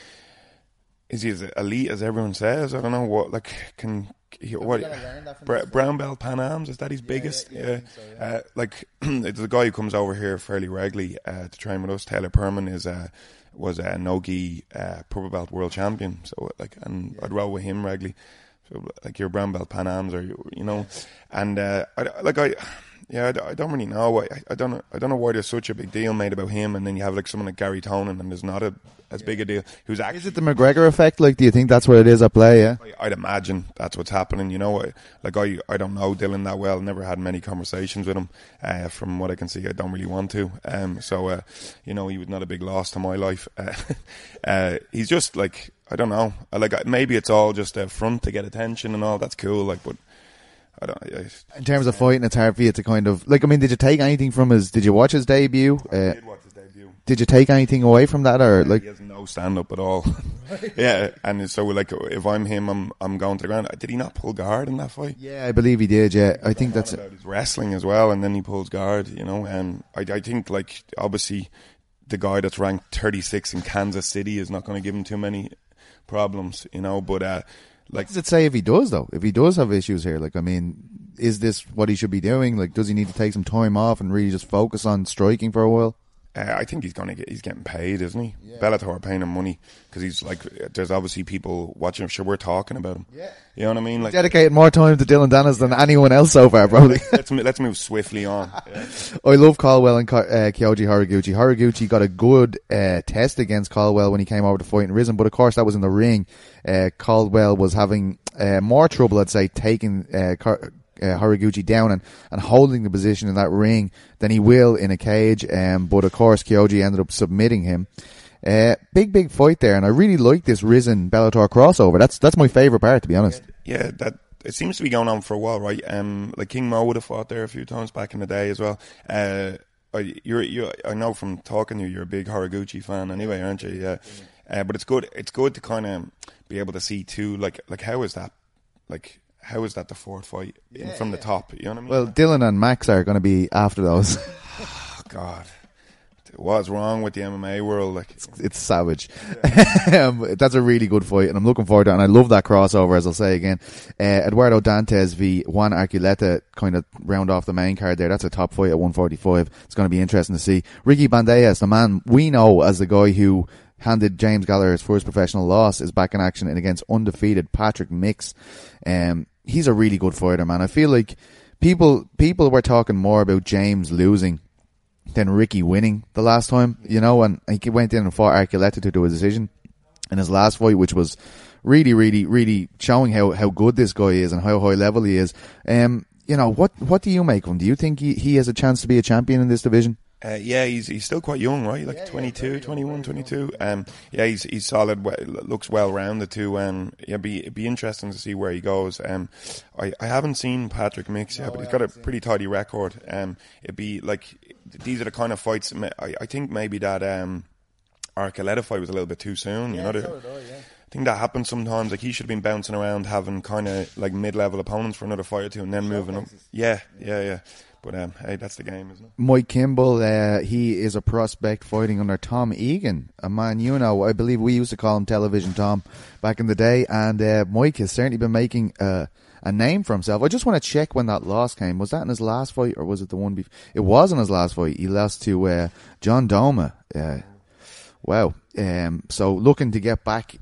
is he as elite as everyone says? I don't know what like can he, what Bra- brown belt Pan Ams, is that his yeah, biggest? Yeah, yeah. So, yeah. Uh, like it's a guy who comes over here fairly regularly uh, to train with us. Taylor Perman is uh, was a no-gi uh, purple belt world champion. So like, and yeah. I'd roll with him regularly. So, like your brown belt Pan Ams, or you know, and uh, I, like I, yeah, I, I don't really know. I, I don't know. I don't know why there's such a big deal made about him, and then you have like someone like Gary Tonin, and there's not a as yeah. big a deal. Who's actually is it the McGregor effect? Like, do you think that's what it is at play? Yeah, I, I'd imagine that's what's happening. You know, I, like I, I don't know Dylan that well. Never had many conversations with him. Uh, from what I can see, I don't really want to. Um, so uh, you know, he was not a big loss to my life. Uh, uh, he's just like. I don't know. I like maybe it's all just a front to get attention and all. That's cool. Like, but I don't. I, in terms of fighting, it's hard for you to kind of like. I mean, did you take anything from his? Did you watch his debut? I uh, did watch his debut. Did you take anything away from that, or yeah, like? He has no stand up at all. Yeah, and so like if I'm him, I'm I'm going to the ground. Did he not pull guard in that fight? Yeah, I believe he did. Yeah, I think that's about his wrestling as well, and then he pulls guard. You know, and I I think like obviously the guy that's ranked thirty-six in Kansas City is not going to give him too many problems, you know, but uh like what does it say if he does though? If he does have issues here, like I mean, is this what he should be doing? Like, does he need to take some time off and really just focus on striking for a while? Uh, I think he's gonna get. He's getting paid, isn't he? Yeah. Bellator are paying him money because he's like. There's obviously people watching him. Sure, we're talking about him. Yeah. You know what I mean? Like dedicated more time to Dylan Dennis than anyone else so far, probably. let's let's move swiftly on. Yeah. I love Caldwell and uh, Kyoji Horiguchi. Horiguchi got a good uh, test against Caldwell when he came over to fight in Risen, but of course that was in the ring. Uh, Caldwell was having uh, more trouble, I'd say, taking. Uh, Car- Uh, Horiguchi down and, and holding the position in that ring than he will in a cage. Um, but of course, Kyoji ended up submitting him. Uh, big, big fight there, and I really like this Risen Bellator crossover. That's that's my favourite part, to be honest. Yeah, that it seems to be going on for a while, right? Um, like King Mo would have fought there a few times back in the day as well. Uh, you're, you, I know from talking to you, you're a big Horiguchi fan, anyway, aren't you? Yeah. Uh, but it's good. It's good to kind of be able to see too. Like, like how is that? Like. How is that the fourth fight in, yeah, from the top? You know what I mean? Well, Dylan and Max are going to be after those. Oh, God. What's wrong with the M M A world? Like It's, it's savage. Yeah. um, that's a really good fight, and I'm looking forward to it, and I love that crossover, as I'll say again. Uh, Eduardo Dantes v Juan Archuleta kind of round off the main card there. That's a top fight at one forty-five. It's going to be interesting to see. Ricky Bandejas, the man we know as the guy who handed James Gallagher his first professional loss, is back in action and against undefeated Patrick Mix. Um, he's a really good fighter, man. I feel like people people were talking more about James losing than Ricky winning the last time, you know, and he went in and fought Archuleta to do a decision in his last fight, which was really, really, really showing how, how good this guy is and how high level he is. Um, you know, what what do you make of him? Do you think he, he has a chance to be a champion in this division? Uh, yeah, he's he's still quite young, right? Like yeah, twenty-two, yeah, twenty-one, twenty-two. Um, yeah, he's he's solid. Looks well rounded too. Um, yeah, be it'd be interesting to see where he goes. Um, I, I haven't seen Patrick Mix yet, no, but he's got a pretty tidy record. Um, it'd be like these are the kind of fights. I, I think maybe that um, Archuleta fight was a little bit too soon. You yeah, know, so I, yeah. I think that happens sometimes. Like he should have been bouncing around, having kind of like mid-level opponents for another fight or two, and then moving up. Yeah, yeah, yeah. But um, hey, that's the game, isn't it? Mike Kimball, uh, he is a prospect fighting under Tom Egan, a man you know. I believe we used to call him Television Tom back in the day, and uh, Mike has certainly been making uh, a name for himself. I just want to check when that loss came. Was that in his last fight, or was it the one before? It was in his last fight. He lost to uh, John Doma. Uh, wow. Um, so looking to get back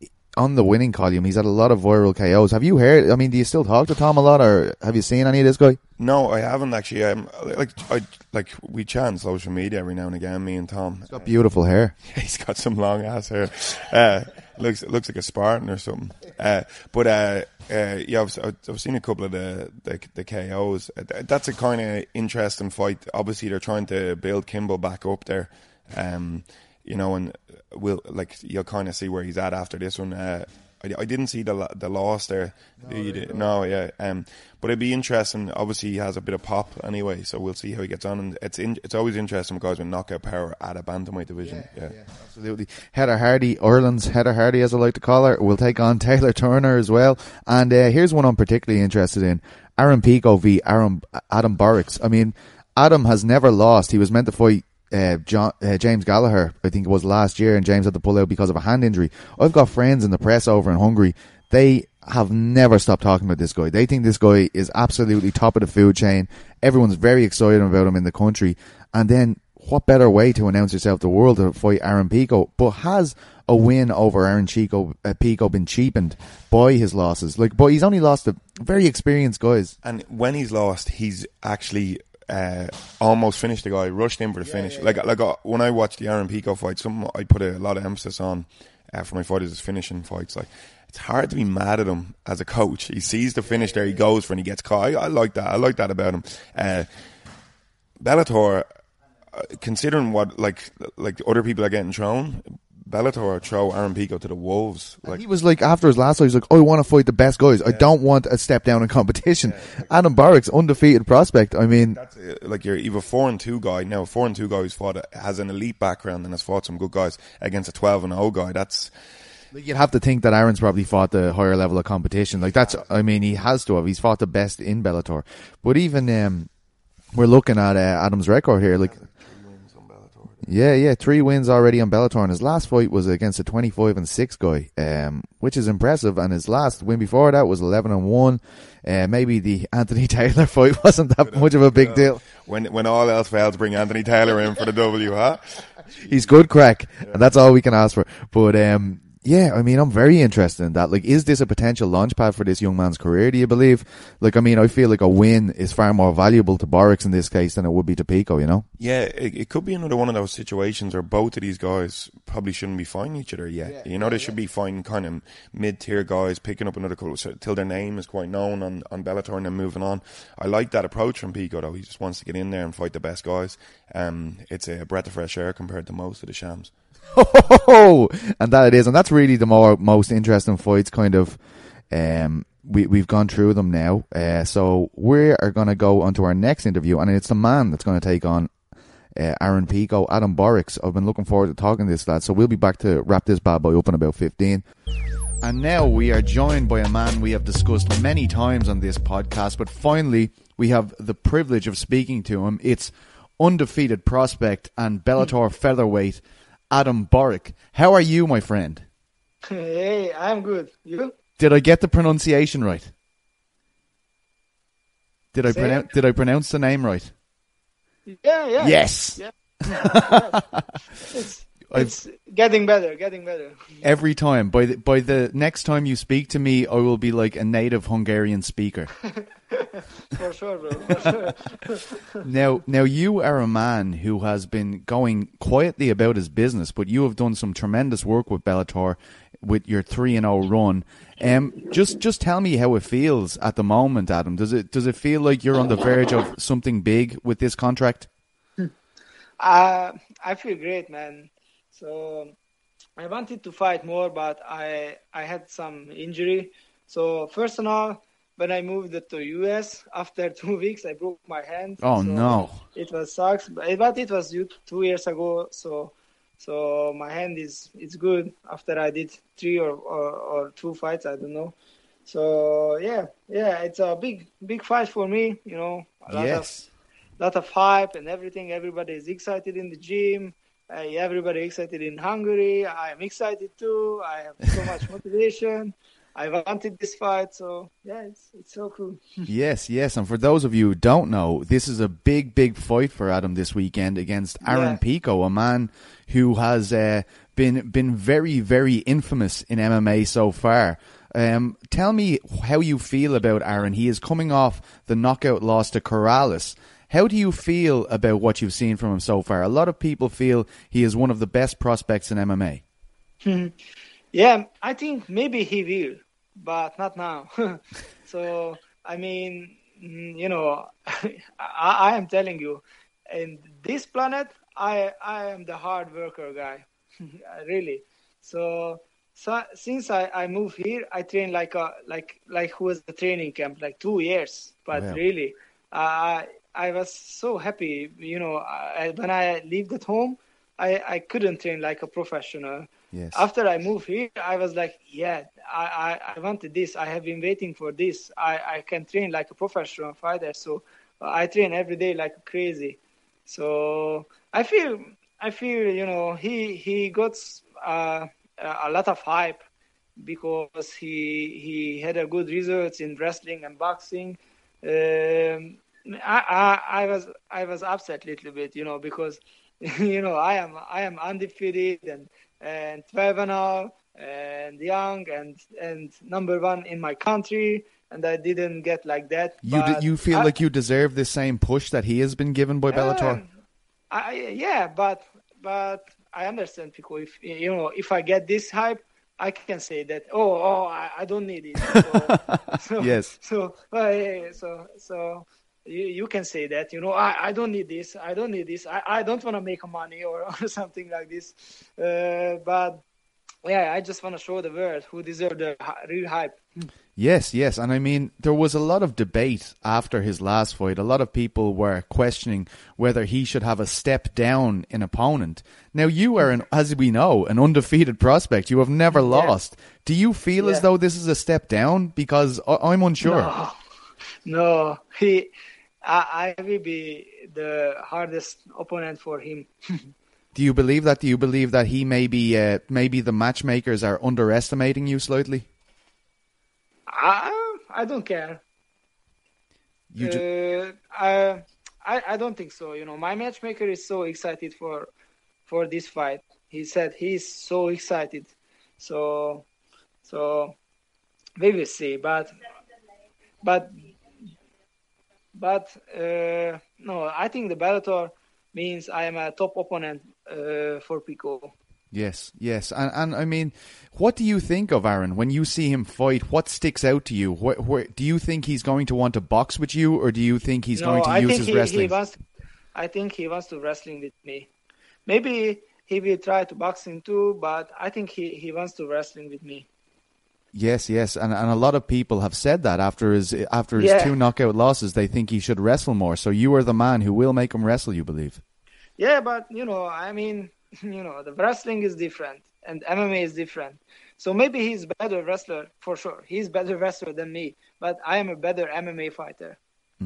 on the winning column. He's had a lot of viral K Os. Have you heard? I mean, do you still talk to Tom a lot, or have you seen any of this guy? No, I haven't actually. Um, like, I like we chat on social media every now and again. Me and Tom. He's got beautiful hair. He's got some long ass hair. Uh, looks looks like a Spartan or something. Uh, but uh, uh, yeah, I've, I've seen a couple of the the, the K Os. That's a kind of interesting fight. Obviously, they're trying to build Kimball back up there. Um, you know, and we'll like you'll kind of see where he's at after this one. Uh, I, I didn't see the the loss there. No, you did? No, yeah. Um, but it'd be interesting. Obviously, he has a bit of pop anyway, so we'll see how he gets on. And it's in, it's always interesting with guys with knockout power at a bantamweight division. Yeah, yeah. yeah, absolutely. Heather Hardy, Ireland's Heather Hardy, as I like to call her, will take on Taylor Turner as well. And uh, here's one I'm particularly interested in: Aaron Pico v. Aaron Adam Borix. I mean, Adam has never lost. He was meant to fight Uh, John, uh, James Gallagher, I think it was last year, and James had to pull out because of a hand injury. I've got friends in the press over in Hungary. They have never stopped talking about this guy. They think this guy is absolutely top of the food chain. Everyone's very excited about him in the country. And then, what better way to announce yourself to the world to fight Aaron Pico? But has a win over Aaron Chico, uh, Pico been cheapened by his losses? Like, but he's only lost to very experienced guys. And when he's lost, he's actually Uh, almost finished the guy, rushed in for the yeah, finish. Yeah, like, yeah. like uh, when I watched the Aaron Pico fight, something I put a lot of emphasis on uh, for my fighters is finishing fights. Like, it's hard to be mad at him as a coach. He sees the finish there, he goes for it, and he gets caught. I, I like that. I like that about him. Uh, Bellator, uh, considering what like like other people are getting thrown, Bellator throw Aaron Pico to the wolves. Like, he was like, after his last fight, he was like, oh, I want to fight the best guys. Yeah. I don't want a step down in competition. Yeah, like, Adam Borix, undefeated prospect. I mean, that's uh, like you're either four and two guy. Now, a four and two guy who's fought, has an elite background and has fought some good guys against a twelve and oh guy. That's, you'd have to think that Aaron's probably fought the higher level of competition. Like, that's, I mean, he has to have. He's fought the best in Bellator. But even, um, we're looking at uh, Adam's record here. Like, Yeah, yeah, three wins already on Bellator, and his last fight was against a twenty-five and six guy, um, which is impressive. And his last win before that was eleven and one. Uh, maybe the Anthony Taylor fight wasn't that much of a big deal. When when all else fails, bring Anthony Taylor in for the W, huh? He's good crack, and that's all we can ask for. But um, yeah, I mean, I'm very interested in that. Like, is this a potential launch pad for this young man's career, do you believe? Like, I mean, I feel like a win is far more valuable to Borix in this case than it would be to Pico, you know? Yeah, it, it could be another one of those situations where both of these guys probably shouldn't be fighting each other yet. Yeah, you know, yeah, they should yeah. be fighting kind of mid-tier guys, picking up another couple, so, till their name is quite known on, on Bellator and then moving on. I like that approach from Pico, though. He just wants to get in there and fight the best guys. Um, it's a breath of fresh air compared to most of the shams. Oh, and that it is, and that's really the more most interesting fights. Kind of, um, we we've gone through them now. Uh, so we are going to go on to our next interview, and it's the man that's going to take on uh, Aaron Pico, Adam Borix. I've been looking forward to talking to this lad. So we'll be back to wrap this bad boy up in about fifteen. And now we are joined by a man we have discussed many times on this podcast, but finally we have the privilege of speaking to him. It's undefeated prospect and Bellator featherweight Adam Borix. How are you, my friend? Hey, I'm good. You? Did I get the pronunciation right? Did I pronounce Did I pronounce the name right? Yeah, yeah. Yes. Yeah. yeah. It's, it's getting better, getting better. Every time. By the, by the next time you speak to me, I will be like a native Hungarian speaker. For sure, bro. For sure. now, now you are a man who has been going quietly about his business, but you have done some tremendous work with Bellator with your three and oh run. Um, just, just tell me how it feels at the moment, Adam. Does it, does it feel like you're on the verge of something big with this contract? Uh, I feel great, man. So I wanted to fight more, but I, I had some injury. So first of all, when I moved to U S after two weeks, I broke my hand. Oh, so no. It was sucks, but, but it was two years ago. So so my hand is it's good after I did three or, or, or two fights. I don't know. So, yeah, yeah, it's a big, big fight for me, you know. A lot yes. Of, lot of hype and everything. Everybody is excited in the gym. Uh, everybody excited in Hungary. I'm excited too. I have so much motivation. I wanted this fight, so yeah, it's it's so cool. Yes, yes, and for those of you who don't know, this is a big, big fight for Adam this weekend against Aaron yeah. Pico, a man who has uh, been been very, very infamous in M M A so far. Um, tell me how you feel about Aaron. He is coming off the knockout loss to Corrales. How do you feel about what you've seen from him so far? A lot of people feel he is one of the best prospects in M M A. Yeah, I think maybe he will, but not now. So, I mean, you know, I, I am telling you, in this planet, I I am the hard worker guy, really. So, so since I, I moved here, I train like a like like who was the training camp like two years, but wow. really, I. Uh, I was so happy, you know, I, when I lived at home, I, I couldn't train like a professional. Yes. After I moved here, I was like, yeah, I, I, I wanted this. I have been waiting for this. I, I can train like a professional fighter. So uh, I train every day like crazy. So I feel, I feel, you know, he, he got uh, a lot of hype because he, he had a good results in wrestling and boxing. Um, I, I I was I was upset a little bit, you know, because you know I am I am undefeated and and twelve and all and young and and number one in my country, and I didn't get like that. You but d- you feel I, like you deserve the same push that he has been given by Bellator? Uh, I yeah, but but I understand people. If you know if I get this hype, I can say that. Oh oh I, I don't need it. So, so, yes. So uh, yeah, so so. You, you can say that, you know, I, I don't need this. I don't need this. I, I don't want to make money or, or something like this. Uh, but, yeah, I just want to show the world who deserve the real hype. Yes, yes. And I mean, there was a lot of debate after his last fight. A lot of people were questioning whether he should have a step down in opponent. Now, you are, an, as we know, an undefeated prospect. You have never yeah. lost. Do you feel yeah. as though this is a step down? Because I, I'm unsure. No, no. He... I, I will be the hardest opponent for him. Do you believe that? Do you believe that he maybe uh, maybe the matchmakers are underestimating you slightly? I I don't care. You ju- uh, I, I I don't think so. You know, my matchmaker is so excited for for this fight. He said he's so excited. So so we will see. But but but uh, no, I think the Bellator means I am a top opponent uh, for Pico. Yes, yes, and and I mean, what do you think of Aaron when you see him fight? What sticks out to you? Where, where, do you think he's going to want to box with you, or do you think he's no, going to I use think his he, wrestling? He wants, I think he wants to wrestling with me. Maybe he will try to boxing too, but I think he, he wants to wrestling with me. Yes, yes, and and a lot of people have said that after his after his Yeah. two knockout losses, they think he should wrestle more. So you are the man who will make him wrestle, you believe? Yeah, but you know, I mean, you know, the wrestling is different and M M A is different. So maybe he's better wrestler for sure. He's better wrestler than me, but I am a better M M A fighter.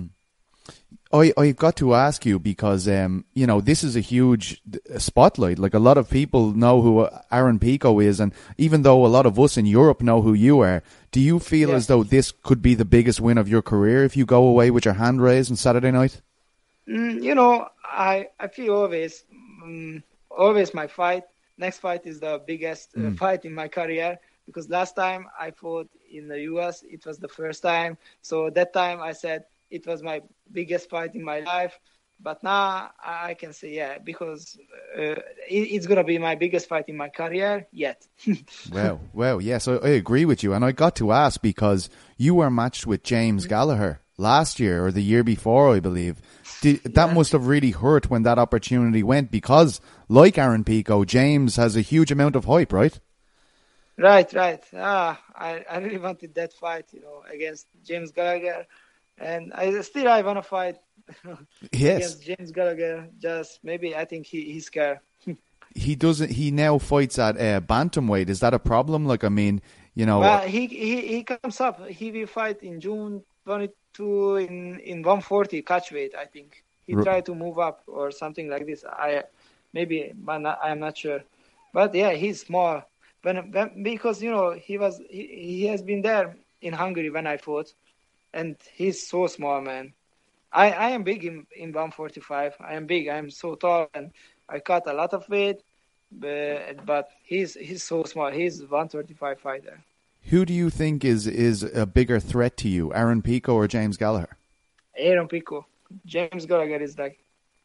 I I've got to ask you because um you know this is a huge uh, spotlight. Like a lot of people know who Aaron Pico is, and even though a lot of us in Europe know who you are, do you feel Yeah. as though this could be the biggest win of your career if you go away with your hand raised on Saturday night? Mm, you know, I I feel always, um, always my fight. Next fight is the biggest uh, fight in my career because last time I fought in the U S, it was the first time. So that time I said it was my biggest fight in my life. But now I I can say yeah because uh, it, it's gonna be my biggest fight in my career yet. Wow, wow, yes, I, I agree with you, and I got to ask because you were matched with James Gallagher last year or the year before, I believe. Did, that Yeah. must have really hurt when that opportunity went because, like Aaron Pico, James has a huge amount of hype, right? Right, right. Ah, I, I really wanted that fight, you know, against James Gallagher, and I still I want to fight Yes, against James Gallagher. Just maybe I think he he's scared. he doesn't. He now fights at uh, bantamweight. Is that a problem? Like, I mean, you know, Well, he he he comes up. He will fight in June twenty-second in in one forty catch weight. I think he R- tried to move up or something like this. I maybe, but not, I'm not sure. But yeah, he's small. When, when because you know he was he, he has been there in Hungary when I fought, and he's so small, man. I, I am big in, in one forty-five. I am big. I am so tall, and I cut a lot of weight. But, but he's he's so small. He's one thirty-five fighter. who do you think is is a bigger threat to you, Aaron Pico or James Gallagher? Aaron Pico. James Gallagher is like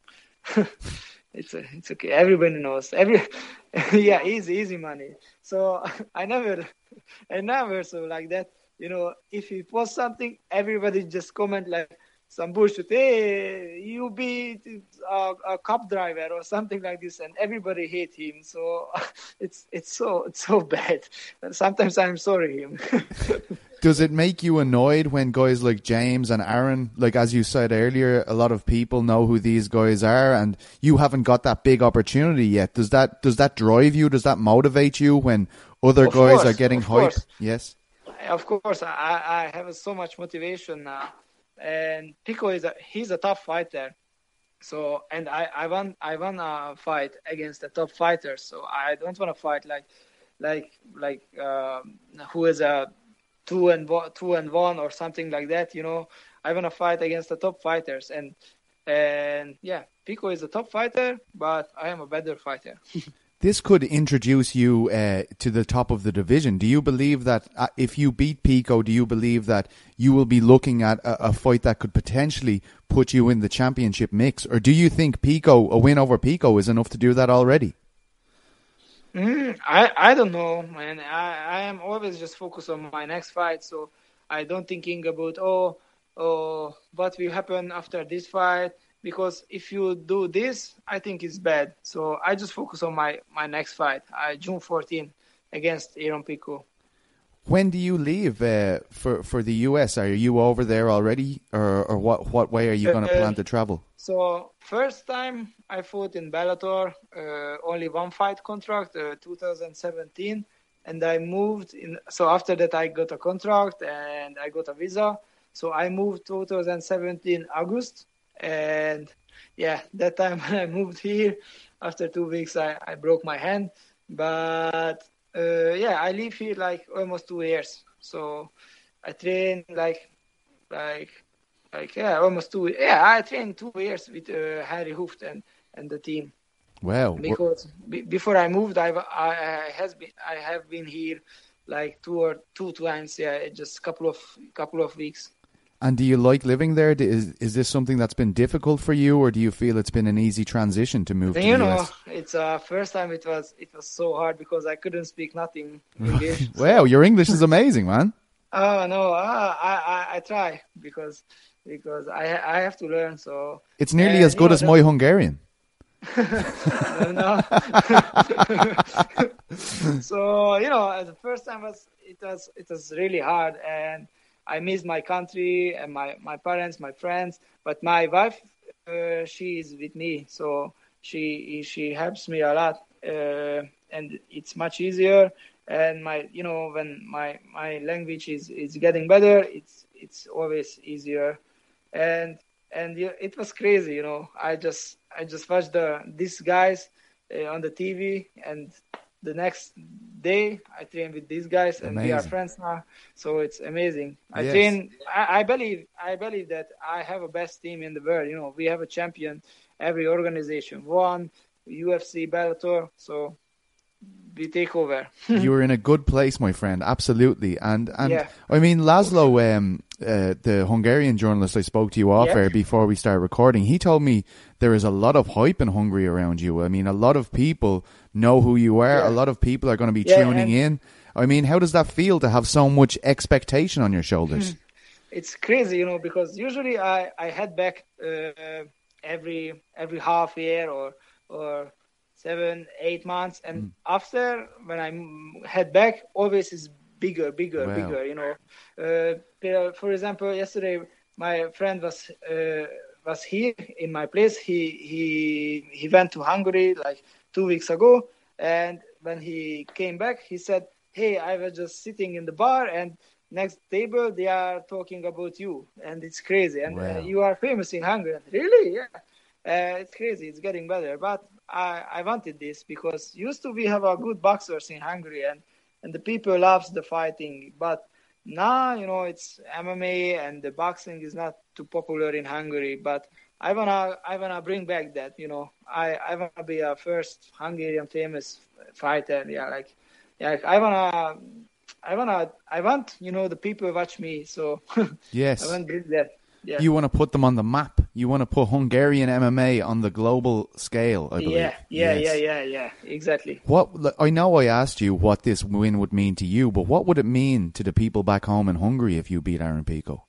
it's a, it's okay. Everybody knows. Every yeah, easy easy money. So I never I never so like that. You know, if he posts something, everybody just comment like some bullshit. Hey, you be a, a cop driver or something like this, and everybody hate him. So it's it's so it's so bad. And sometimes I'm sorry him. Does it make you annoyed when guys like James and Aaron, like as you said earlier, a lot of people know who these guys are, and you haven't got that big opportunity yet? Does that does that drive you? Does that motivate you when other Of guys course, are getting of hype? course. Yes. Of course, I, I have so much motivation now, and Pico is a he's a tough fighter. So and I, I want I want to fight against a top fighter. So I don't want to fight like like like um, who is a two and one, two and one or something like that. You know, I want to fight against the top fighters, and and yeah, Pico is a top fighter, but I am a better fighter. This could introduce you uh, to the top of the division. Do you believe that uh, if you beat Pico, do you believe that you will be looking at a, a fight that could potentially put you in the championship mix? Or do you think Pico, a win over Pico, is enough to do that already? Mm, I I don't know, man. I, I am always just focused on my next fight, so I don't thinking about oh oh what will happen after this fight. Because if you do this, I think it's bad. So I just focus on my, my next fight, uh, June fourteenth against Aaron Pico. When do you leave uh, for for the U S? Are you over there already, or or what what way are you going to Uh, plan to travel? So first time I fought in Bellator, uh, only one fight contract, uh, two thousand seventeen, and I moved in. So after that I got a contract and I got a visa. So I moved two thousand seventeen August, and yeah, that time when I moved here, after two weeks, I, I broke my hand. But uh, yeah, I live here like almost two years. So I train like like like yeah, almost two. Yeah, I trained two years with uh, Harry Hooft and, and the team. Wow. Because b- before I moved, I've, I I has been I have been here like two or two times. Yeah, just couple of couple of weeks. And do you like living there? Is is this something that's been difficult for you, or do you feel it's been an easy transition to move And to you the know, U S? it's uh first time it was it was so hard because I couldn't speak nothing English. Wow, your English is amazing, man. Oh no, uh, I, I I try because because I I have to learn. So It's nearly and, as good you know, as my Hungarian. no, no. So you know, the first time was it was it was really hard, and I miss my country and my, my parents, my friends. But my wife, uh, she is with me, so she she helps me a lot, uh, and it's much easier. And my you know when my, my language is, is getting better, it's it's always easier. And and it was crazy, you know. I just I just watched the these guys uh, on the T V, and the next day I train with these guys, and Amazing. we are friends now. So it's amazing. I Yes. train. I, I believe. I believe that I have a best team in the world. You know, we have a champion. Every organization won, U F C, Bellator. So we take over. You're in a good place, my friend. Absolutely. And and Yeah. I mean, Laszlo, um, uh, the Hungarian journalist I spoke to you off Yeah. air before we started recording, he told me there is a lot of hype in Hungary around you. I mean, a lot of people know who you are. Yeah. A lot of people are going to be Yeah, tuning and- in. I mean, how does that feel to have so much expectation on your shoulders? It's crazy, you know, because usually I, I head back uh, every every half year or or seven, eight months, and after when I m- head back, always is bigger, bigger, Wow. bigger. You know, uh, per- for example, yesterday my friend was uh, was here in my place. He he he went to Hungary like two weeks ago, and when he came back, he said, "Hey, I was just sitting in the bar and." Next table, they are talking about you, and it's crazy. And Wow. uh, you are famous in Hungary. Really? Yeah. Uh, it's crazy. It's getting better. But I, I wanted this because used to we have a good boxers in Hungary, and, and the people loves the fighting. But now, you know, it's M M A, and the boxing is not too popular in Hungary. But I wanna I wanna bring back that. You know, I, I wanna be a first Hungarian famous fighter. Yeah, like yeah, I wanna. I wanna, I want, you know, the people watch me, so Yes. I want to do that. Yeah, You want to put them on the map. You want to put Hungarian M M A on the global scale, I believe. yeah, yeah, Yes. yeah, yeah, yeah, exactly. What I know I asked you what this win would mean to you, but what would it mean to the people back home in Hungary if you beat Aaron Pico?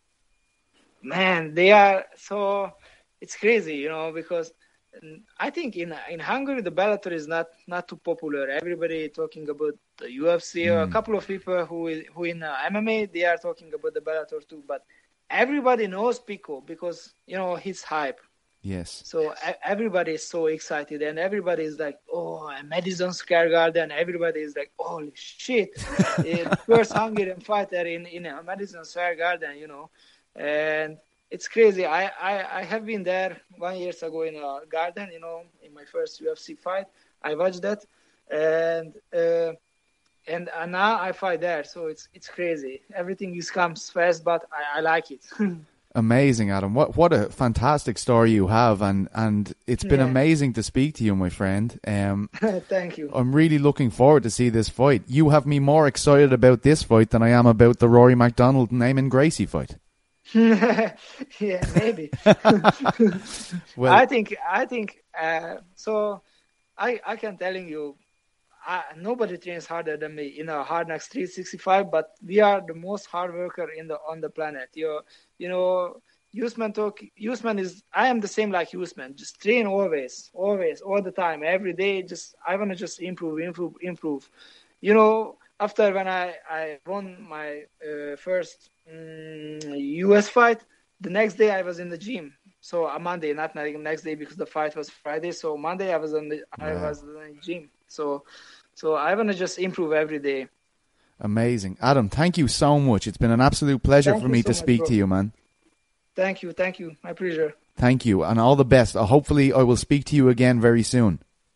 Man, they are so, it's crazy, you know, because I think in in Hungary the Bellator is not not too popular. Everybody talking about the U F C. Or a couple of people who is- who in uh, M M A they are talking about the Bellator too. But everybody knows Pico because you know his hype. Yes. So e- everybody is so excited, and everybody is like, "Oh, and Madison Square Garden!" Everybody is like, "Holy shit!" Eh, first Hungarian fighter in in uh, Madison Square Garden, you know, and it's crazy. I, I, I have been there one years ago in a garden, you know, in my first U F C fight. I watched that, and uh, and uh, now I fight there. So it's it's crazy. Everything is comes fast, but I, I like it. Amazing, Adam. What what a fantastic story you have, and, and it's been Yeah. amazing to speak to you, my friend. Um, Thank you. I'm really looking forward to see this fight. You have me more excited about this fight than I am about the Rory MacDonald and Eamon Gracie fight. Yeah, maybe. Well, I think I think uh, so. I I can telling you, I, nobody trains harder than me in a Hard Knocks three sixty-five. But we are the most hard worker in the on the planet. You you know, Usman talk. Usman is. I am the same like Usman. Just train always, always, all the time, every day. Just I wanna just improve, improve, improve. You know, after when I I won my uh, first um, U S fight, the next day I was in the gym. So on Monday, not the next day because the fight was Friday. So Monday I was on the I Wow. was in the gym. So so I wanna just improve every day. amazing. Adam, thank you so much. It's been an absolute pleasure Thank for you me so to much, speak bro. to you, man. Thank you, thank you, my pleasure. Thank you, and all the best. Uh, hopefully, I will speak to you again very soon.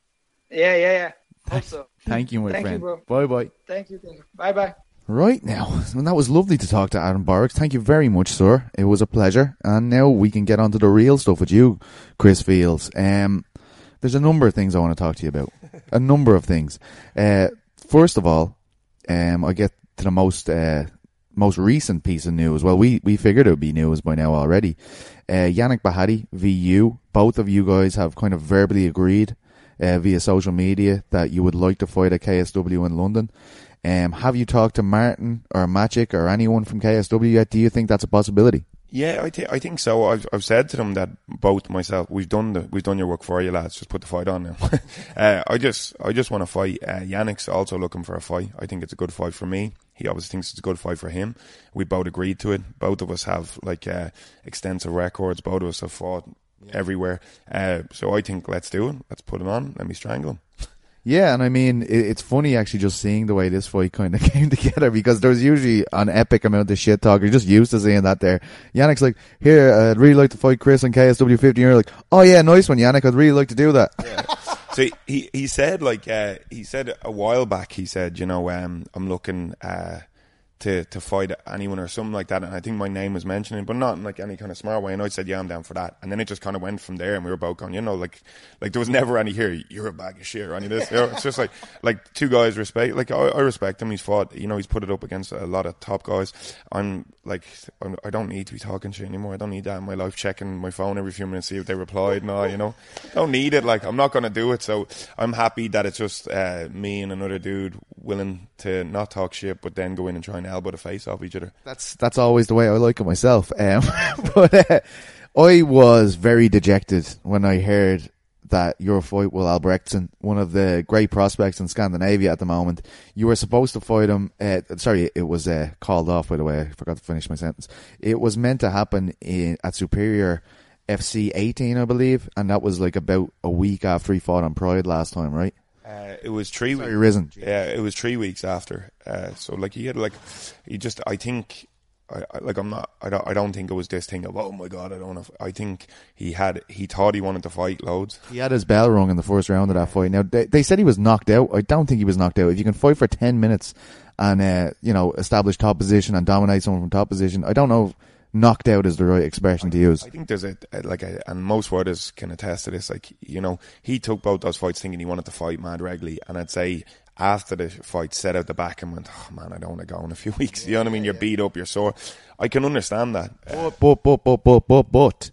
Yeah, yeah, yeah. Hope so. Thank you, my Thank friend. you, bro. Bye bye. Thank you. Thank you. Bye bye. Right now, well, that was lovely to talk to Adam Borrocks. Thank you very much, sir. It was a pleasure. And now we can get on to the real stuff with you, Chris Fields. Um, there's a number of things I want to talk to you about. A number of things. Uh, first of all, um, I get to the most uh, most recent piece of news. Well, we, we figured it would be news by now already. Uh, Yannick Bahati v you. Both of you guys have kind of verbally agreed uh, via social media that you would like to fight at K S W in London. Um, have you talked to Martin or Magic or anyone from K S W yet? Do you think that's a possibility? Yeah, I think I think so. I've I've said to them that both myself, we've done the we've done your work for you, lads. Just put the fight on now. uh, I just I just want to fight. Uh, Yannick's also looking for a fight. I think it's a good fight for me. He obviously thinks it's a good fight for him. We both agreed to it. Both of us have like uh, extensive records. Both of us have fought yeah. everywhere. Uh, so I think let's do it. Let's put it on. Let me strangle him. Yeah, and I mean, it's funny actually just seeing the way this fight kind of came together, because there's usually an epic amount of shit talk. You're just used to seeing that there. Yannick's like, here, uh, I'd really like to fight Chris on K S W fifty. And you're like, oh yeah, nice one, Yannick. I'd really like to do that. Yeah. So he, he said, like, uh, he said a while back, he said, you know, um, I'm looking, uh, to to fight anyone or something like that, and I think my name was mentioned, but not in like any kind of smart way, and I said yeah, I'm down for that, and then it just kind of went from there, and we were both going, you know, like like there was never any here, you're a bag of shit or any of this, you know, it's just like like two guys respect, like I, I respect him, he's fought, you know, he's put it up against a lot of top guys. I'm like, I'm, I don't need to be talking shit anymore. I don't need that in my life, checking my phone every few minutes, see if they replied. No, you know, don't need it. Like, I'm not going to do it. So I'm happy that it's just uh, me and another dude willing to not talk shit, but then go in and try and elbow the face off each other. That's that's always the way I like it myself. Um, but uh, I was very dejected when I heard that your fight with Albrechtsen, one of the great prospects in Scandinavia at the moment, you were supposed to fight him. Uh, sorry, it was uh, called off, by the way. I forgot to finish my sentence. It was meant to happen in at Superior F C eighteen, I believe, and that was like about a week after he fought on Pride last time, right? Uh, it was three Sorry, weeks. Risen. Yeah, it was three weeks after. Uh, so like he had like, he just, I think, I, I like I'm not, I don't, I don't think it was this thing of, oh my god, I don't know. If, I think he had, he thought he wanted to fight loads. He had his bell rung in the first round of that fight. Now they, they said he was knocked out. I don't think he was knocked out. If you can fight for ten minutes and uh, you know, establish top position and dominate someone from top position, I don't know if knocked out is the right expression to use. I think there's a, a like a, and most fighters can attest to this, like, you know, he took both those fights thinking he wanted to fight mad regularly, and I'd say after the fight set out the back and went, oh man, I don't want to go in a few weeks. You know what I mean? You're beat up, you're sore. I can understand that. But but but but but but, but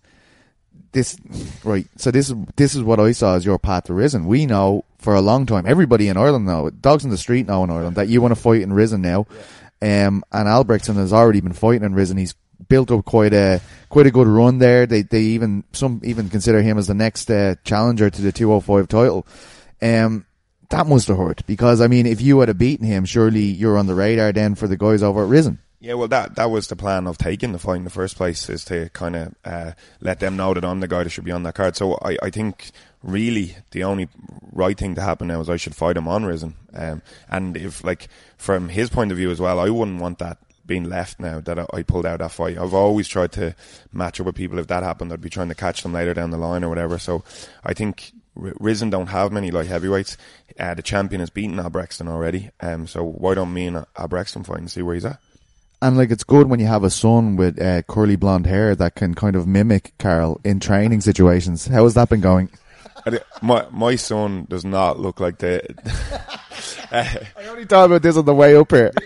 this right. So this is this is what I saw as your path to Risen. We know for a long time, everybody in Ireland know, dogs in the street know in Ireland, that you want to fight in Risen now. Um, and Albrechtsen has already been fighting in Risen. He's built up quite a quite a good run there. They they even some even consider him as the next uh, challenger to the two oh five title. Um, that must have hurt, because I mean, if you had beaten him, surely you're on the radar then for the guys over at Risen. Yeah, well, that that was the plan of taking the fight in the first place, is to kind of uh, let them know that I'm the guy that should be on that card. So I, I think really the only right thing to happen now is I should fight him on Risen. Um, and if, like, from his point of view as well, I wouldn't want that being left now that I, I pulled out that fight. I've always tried to match up with people. If that happened, I'd be trying to catch them later down the line or whatever. So I think Risen don't have many light heavyweights. Uh, the champion has beaten Albrechtsen already. Um, so why don't me and Albrechtsen fight and see where he's at? And like, it's good when you have a son with uh, curly blonde hair that can kind of mimic Carl in training situations. How has that been going? My my son does not look like the. uh, I only thought about this on the way up here.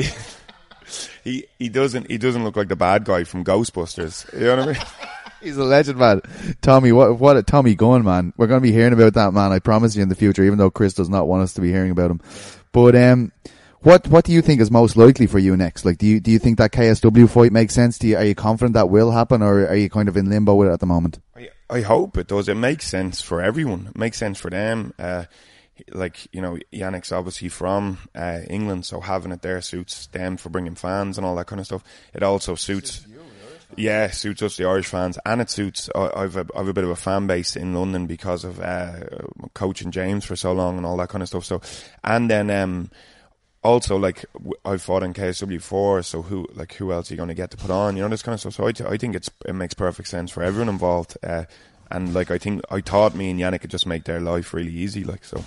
he he doesn't he doesn't look like the bad guy from Ghostbusters. You know what I mean? He's a legend, man. Tommy, what what a Tommy Gunn, man. We're going to be hearing about that man, I promise you, in the future, even though Chris does not want us to be hearing about him. But um, what what do you think is most likely for you next? Like, do you do you think that K S W fight makes sense? Do you, are you confident that will happen, or are you kind of in limbo with it at the moment? I, I hope it does. It makes sense for everyone. It makes sense for them. Uh, like, you know, Yannick's obviously from uh, England, so having it there suits them for bringing fans and all that kind of stuff. It also suits... Yeah, suits us, the Irish fans, and it suits. Uh, I've a, I've a bit of a fan base in London because of uh, coaching James for so long and all that kind of stuff. So, and then um, also, like, I've fought in K S W before, so who like who else are you going to get to put on? You know, this kind of stuff. So I, t- I think it's it makes perfect sense for everyone involved. Uh, and like I think I thought me and Yannick could just make their life really easy, like so.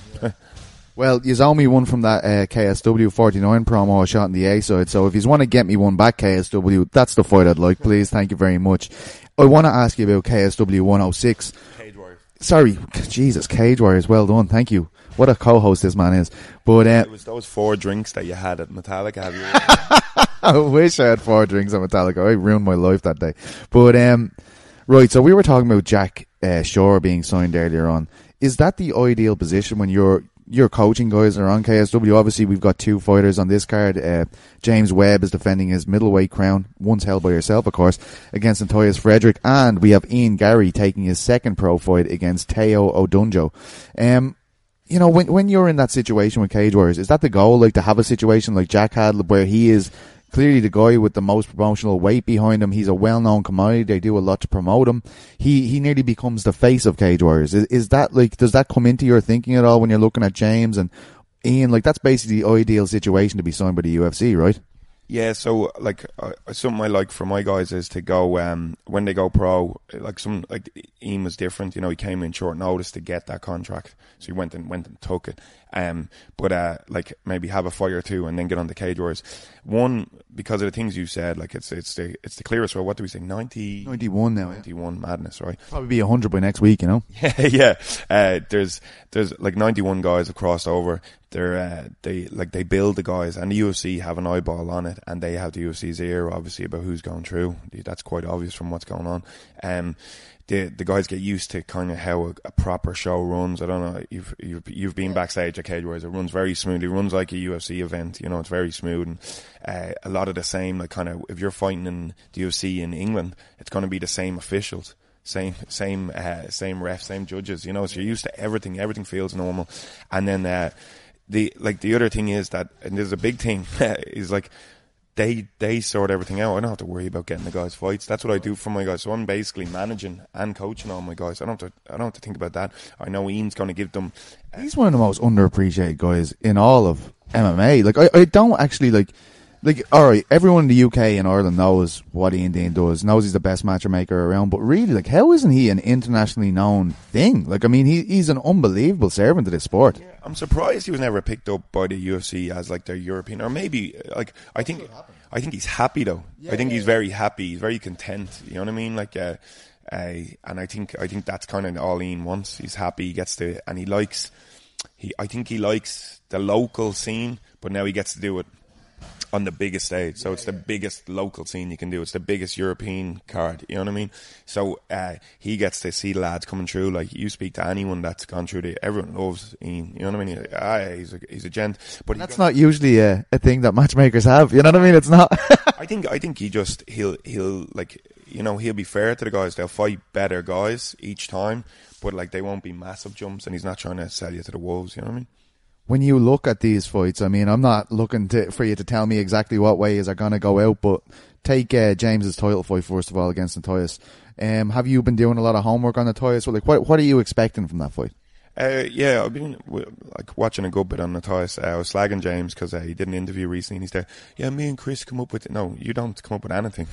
Well, you owe me one from that uh, K S W forty-nine promo I shot in the A side, so if you want to get me one back, K S W, that's the fight I'd like, please. Thank you very much. I want to ask you about K S W one oh six. Cage Warriors. Sorry, Jesus, Cage Warriors, well done, thank you. What a co-host this man is. But uh, it was those four drinks that you had at Metallica, have you? I wish I had four drinks at Metallica. I ruined my life that day. But, um, right, so we were talking about Jack uh, Shore being signed earlier on. Is that the ideal position when you're Your coaching guys are on K S W? Obviously, we've got two fighters on this card. Uh, James Webb is defending his middleweight crown, once held by yourself, of course, against Antoius Frederick. And we have Ian Garry taking his second pro fight against Teo Odunjo. Um, you know, when when you're in that situation with Cage Warriors, is that the goal, like to have a situation like Jack had, where he is clearly the guy with the most promotional weight behind him? He's a well-known commodity. They do a lot to promote him. He he nearly becomes the face of Cage Warriors. Is, is that like, does that come into your thinking at all when you're looking at James and Ian? Like, that's basically the ideal situation to be signed by the U F C, right? Yeah, so like uh, something I like for my guys is to go um, when they go pro. Like some like Ian was different, you know. He came in short notice to get that contract, so he went and went and took it. Um, but uh, like maybe have a fight or two and then get on the Cage Warriors. One, because of the things you said, like it's it's the it's the clearest. Well, what do we say? ninety ninety-one now. ninety-one yeah. Madness, right? Probably be a hundred by next week, you know. Yeah, yeah. Uh, there's there's like ninety-one guys have crossed over. They're uh, they like they build the guys, and the U F C have an eyeball on it, and they have the U F C's ear, obviously, about who's going through. That's quite obvious from what's going on. Um, the the guys get used to kind of how a, a proper show runs. I don't know. You've you've you've been backstage at Cage Warriors. It runs very smoothly. It runs like a U F C event. You know, it's very smooth, and uh, a lot of the same. Like kind of if you're fighting in the U F C in England, it's going to be the same officials. Same, same, uh, same refs, same judges. You know, so you're used to everything. Everything feels normal, and then. Uh, The like the other thing is that, and there's a big thing, is like they they sort everything out. I don't have to worry about getting the guys fights. That's what I do for my guys. So I'm basically managing and coaching all my guys. I don't have to I don't have to think about that. I know Ian's going to give them. Uh, He's one of the most underappreciated guys in all of M M A. Like I, I don't actually like. Like, alright, everyone in the U K and Ireland knows what Ian Dean does, knows he's the best matchmaker around, but really, like, how isn't he an internationally known thing? Like, I mean, he he's an unbelievable servant to this sport. Yeah, I'm surprised he was never picked up by the U F C as, like, their European, or maybe, like, I think, I think he's happy, though. Yeah, I think yeah, he's yeah. very happy, he's very content, you know what I mean? Like, uh, uh, and I think, I think that's kind of all Ian wants. He's happy, he gets to, and he likes, he, I think he likes the local scene, but now he gets to do it on the biggest stage, so it's the biggest local scene you can do. It's the biggest European card, you know what I mean? So uh, he gets to see the lads coming through. Like, you speak to anyone that's gone through the, everyone loves Ian, you know what I mean? Like, ah, he's a he's a gent, but that's not usually a, a thing that matchmakers have. You know what I mean? It's not. I think I think he just he'll he'll like you know he'll be fair to the guys. They'll fight better guys each time, but like they won't be massive jumps, and he's not trying to sell you to the wolves. You know what I mean? When you look at these fights, I mean, I'm not looking to, for you to tell me exactly what ways are going to go out, but take uh, James's title fight first of all against Antoius. Um, have you been doing a lot of homework on Antoius? Well, like, what what are you expecting from that fight? Uh, yeah, I've been like watching a good bit on Antoius. Uh, I was slagging James because uh, he did an interview recently, and he said, "Yeah, me and Chris come up with it." No, you don't come up with anything.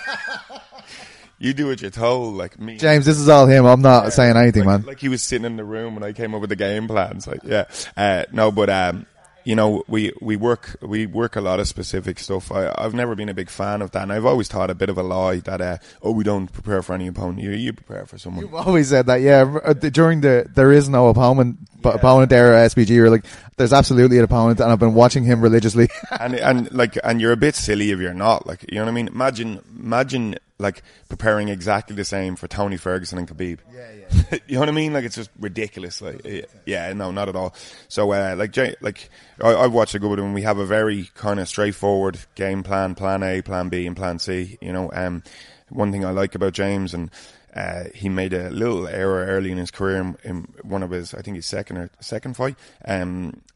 You do what you're told, like me. James, this is all him. I'm not yeah, saying anything, like, man. Like he was sitting in the room when I came up with the game plans. Like, yeah, uh, no, but um, you know, we, we work we work a lot of specific stuff. I, I've never been a big fan of that, and I've always thought a bit of a lie that uh, oh, we don't prepare for any opponent. You you prepare for someone. You've always said that, yeah. During the there is no opponent, but yeah. opponent era S P G, you're like, there's absolutely an opponent, and I've been watching him religiously. and and like and you're a bit silly if you're not. Like, you know what I mean? Imagine imagine. Like preparing exactly the same for Tony Ferguson and Khabib. Yeah, yeah. You know what I mean? Like, it's just ridiculous. Like, yeah, no, not at all. So, uh, like, Jay, like I, I've watched a good one. We have a very kind of straightforward game plan: Plan A, Plan B, and Plan C. You know, um, one thing I like about James, and uh, he made a little error early in his career in, in one of his, I think his second or second fight, um,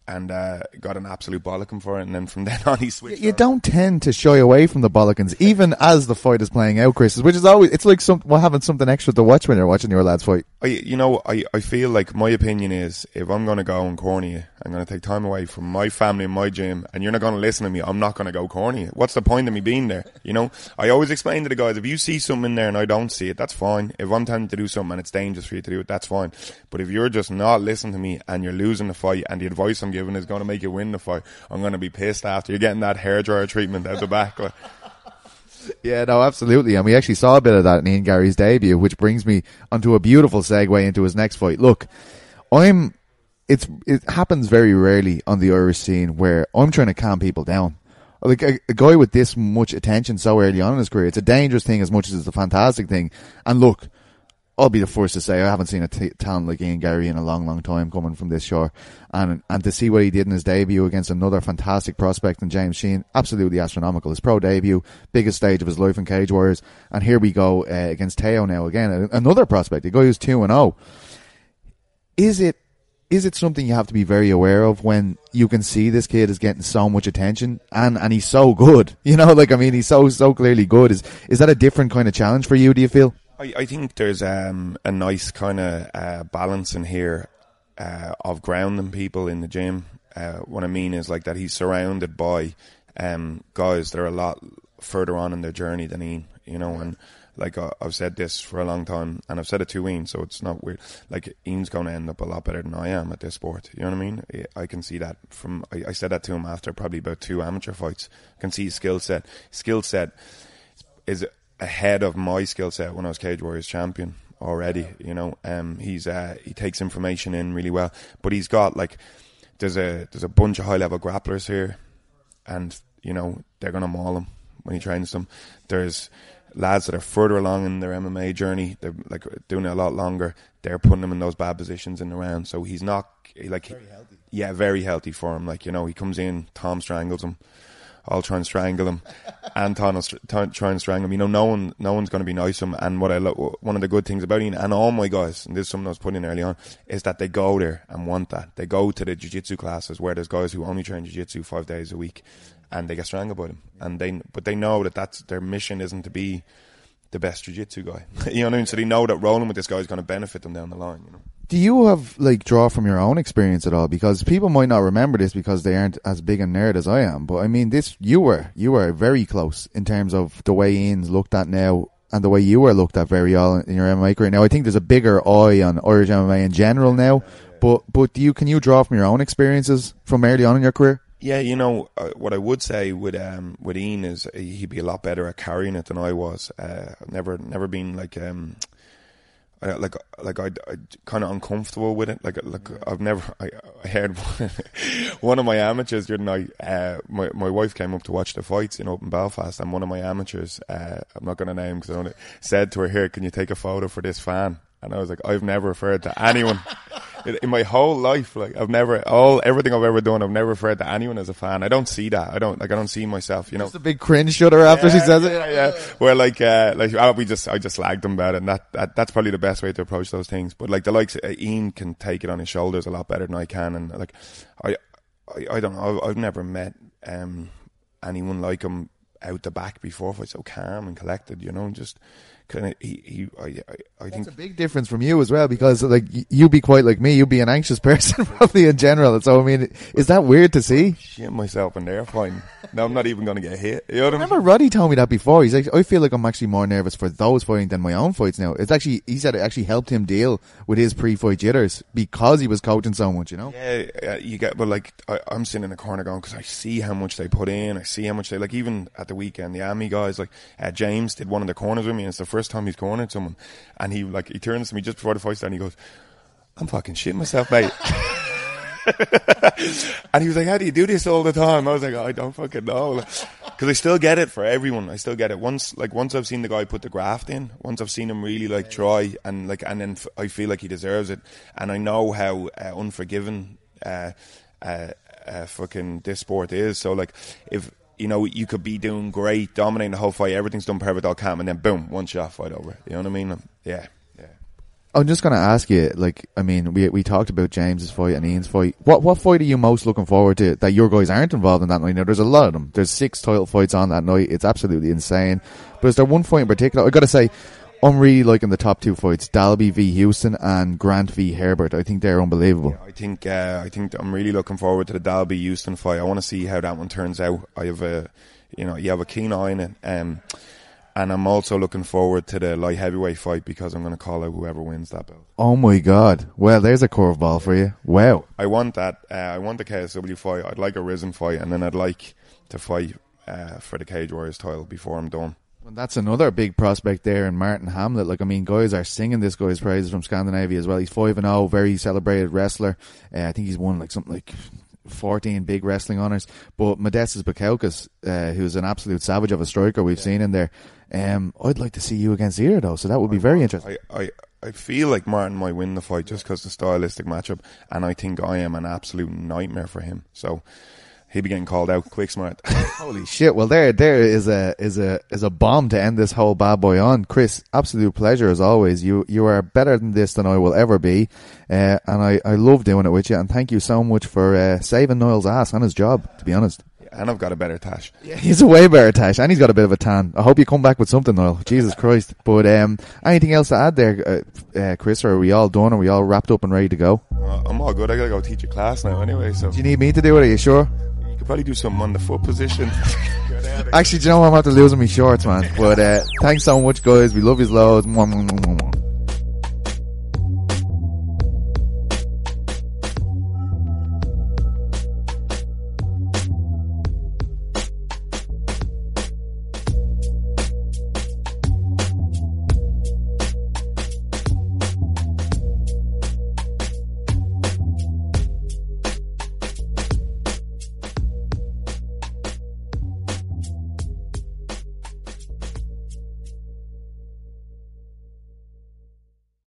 and uh, got an absolute bollocking for it, and then from then on he switched. You on. don't tend to shy away from the bollockings, even as the fight is playing out, Chris, which is always, it's like some, well, having something extra to watch when you're watching your lads fight. I, you know, I, I feel like my opinion is, if I'm going to go and corny you, I'm going to take time away from my family and my gym, and you're not going to listen to me, I'm not going to go corny you. What's the point of me being there? You know, I always explain to the guys, if you see something in there and I don't see it, that's fine. If I'm telling you to do something and it's dangerous for you to do it, that's fine. But if you're just not listening to me and you're losing the fight and the advice I'm giving is going to make you win the fight, I'm going to be pissed after you're getting that hairdryer treatment out the back. Like. Yeah, no, absolutely. And we actually saw a bit of that in Ian Gary's debut, which brings me onto a beautiful segue into his next fight. Look, I'm, it's, it happens very rarely on the Irish scene where I'm trying to calm people down. Like a, a guy with this much attention so early on in his career, it's a dangerous thing as much as it's a fantastic thing. And look, I'll be the first to say I haven't seen a t- talent like Ian Gary in a long, long time coming from this shore. And and to see what he did in his debut against another fantastic prospect in James Sheehan, absolutely astronomical. His pro debut, biggest stage of his life in Cage Warriors. And here we go uh, against Teo now again, another prospect, a guy who's two and oh. Is it is it something you have to be very aware of when you can see this kid is getting so much attention and, and he's so good? You know, like, I mean, he's so, so clearly good. Is is that a different kind of challenge for you, do you feel? I, I think there's um, a nice kind of uh, balance in here uh, of grounding people in the gym. Uh, what I mean is like that he's surrounded by um, guys that are a lot further on in their journey than Ian, you know, and like uh, I've said this for a long time, and I've said it to Ian, so it's not weird. Like, Ian's going to end up a lot better than I am at this sport, you know what I mean? I can see that from, I, I said that to him after probably about two amateur fights. I can see his skill set. Skill set is ahead of my skill set when I was Cage Warriors champion already, you know. Um, he's uh, he takes information in really well, but he's got like there's a there's a bunch of high level grapplers here, and you know they're gonna maul him when he trains them. There's lads that are further along in their M M A journey, they're like doing it a lot longer. They're putting him in those bad positions in the round, so he's not like very healthy. Yeah, very healthy for him. Like, you know, he comes in, Tom strangles him. I'll try and strangle him, and Tom will st- try and strangle him. You know, no one, no one's going to be nice to him. And what I lo- one of the good things about Ian and all my guys, and this is something I was putting in early on, is that they go there and want that. They go to the jiu-jitsu classes where there's guys who only train jiu-jitsu five days a week, and they get strangled by them. And they, but they know that that's their mission isn't to be the best jiu-jitsu guy. You know what I mean? So they know that rolling with this guy is going to benefit them down the line. You know. Do you have, like, draw from your own experience at all? Because people might not remember this because they aren't as big a nerd as I am. But, I mean, this, you were, you were very close in terms of the way Ian's looked at now and the way you were looked at very all in your M M A career. Now, I think there's a bigger eye on Irish M M A in general now. But, but do you, can you draw from your own experiences from early on in your career? Yeah, you know, uh, what I would say with um with Ian is he'd be a lot better at carrying it than I was. Uh, I've never, never been like... um. I, like like I I kind of uncomfortable with it. Like like I've never I, I heard one of my amateurs the other night. Uh, my my wife came up to watch the fights in Open Belfast, and one of my amateurs, uh, I'm not going to name because I don't, said to her, "Here, can you take a photo for this fan?" And I was like, I've never referred to anyone in, in my whole life. Like I've never all everything I've ever done. I've never referred to anyone as a fan. I don't see that. I don't like. I don't see myself. You know, just a big cringe shudder after yeah, she says yeah, it. Yeah, where like uh, like I, we just I just slagged them about it, and that, that that's probably the best way to approach those things. But like the likes uh, Ian can take it on his shoulders a lot better than I can, and like I I, I don't know. I've, I've never met um anyone like him out the back before. Fight so calm and collected. You know, just. Kind of, he, he, I, I, I think that's a big difference from you as well, because like you be quite like me, you'd be an anxious person probably in general. So I mean, is that weird to see? Shit myself in there, fine. No, I'm not even going to get hit. You know what I remember mean? Roddy told me that before. He's like, I feel like I'm actually more nervous for those fighting than my own fights now. It's actually, he said it actually helped him deal with his pre-fight jitters because he was coaching so much, you know? Yeah, uh, you get, but like, I, I'm sitting in the corner going, because I see how much they put in, I see how much they, like even at the weekend, the Army guys, like uh, James did one of the corners with me, and it's the first time he's cornered someone, and he like, he turns to me just before the fight started, and he goes, I'm fucking shitting myself, mate. And he was like, how do you do this all the time? I was like, oh, I don't fucking know, because I still get it for everyone. I still get it once like once I've seen the guy put the graft in, once I've seen him really like try, and like and then f- I feel like he deserves it, and I know how uh, unforgiving uh, uh, uh, fucking this sport is. So like if you know, you could be doing great, dominating the whole fight, everything's done perfect, all calm, and then boom, one shot, fight over. You know what I mean? Yeah. I'm just going to ask you, like, I mean, we we talked about James's fight and Ian's fight. What what fight are you most looking forward to that your guys aren't involved in that night? Now, there's a lot of them. There's six title fights on that night. It's absolutely insane. But is there one fight in particular? I got to say, I'm really liking the top two fights: Dalby v Houston and Grant v Herbert. I think they're unbelievable. Yeah, I think uh, I think I'm really looking forward to the Dalby Houston fight. I want to see how that one turns out. I have a, you know, you have a keen eye on it. Um, And I'm also looking forward to the light heavyweight fight because I'm going to call out whoever wins that belt. Oh my God. Well, there's a curveball for you. Wow. I want that. Uh, I want the K S W fight. I'd like a Risen fight, and then I'd like to fight uh, for the Cage Warriors title before I'm done. Well, that's another big prospect there in Martin Hamlet. Like, I mean, guys are singing this guy's praises from Scandinavia as well. He's five and oh, very celebrated wrestler. Uh, I think he's won like something like fourteen big wrestling honours. But Modestas Bukaukas, uh, who's an absolute savage of a striker we've yeah. seen in there. Um, I'd like to see you against Zero though, so that would be very interesting. I, I, I feel like Martin might win the fight just because the stylistic matchup, and I think I am an absolute nightmare for him. So he'll be getting called out quick, smart. Holy shit! Well, there, there is a is a is a bomb to end this whole bad boy on. Chris, absolute pleasure as always. You you are better than this than I will ever be, uh, and I I love doing it with you. And thank you so much for uh, saving Niall's ass on his job. To be honest. And I've got a better tash. Yeah, he's a way better tash, and he's got a bit of a tan. I hope you come back with something, Niall. Jesus Christ. But um, anything else to add there, uh, uh, Chris, or are we all done? Are we all wrapped up and ready to go? Uh, I'm all good. I got to go teach a class now anyway. So. Do you need me to do it? Are you sure? You could probably do something on the foot position. Actually, do you know what? I'm about to losing my shorts, man. But uh, thanks so much, guys. We love you loads.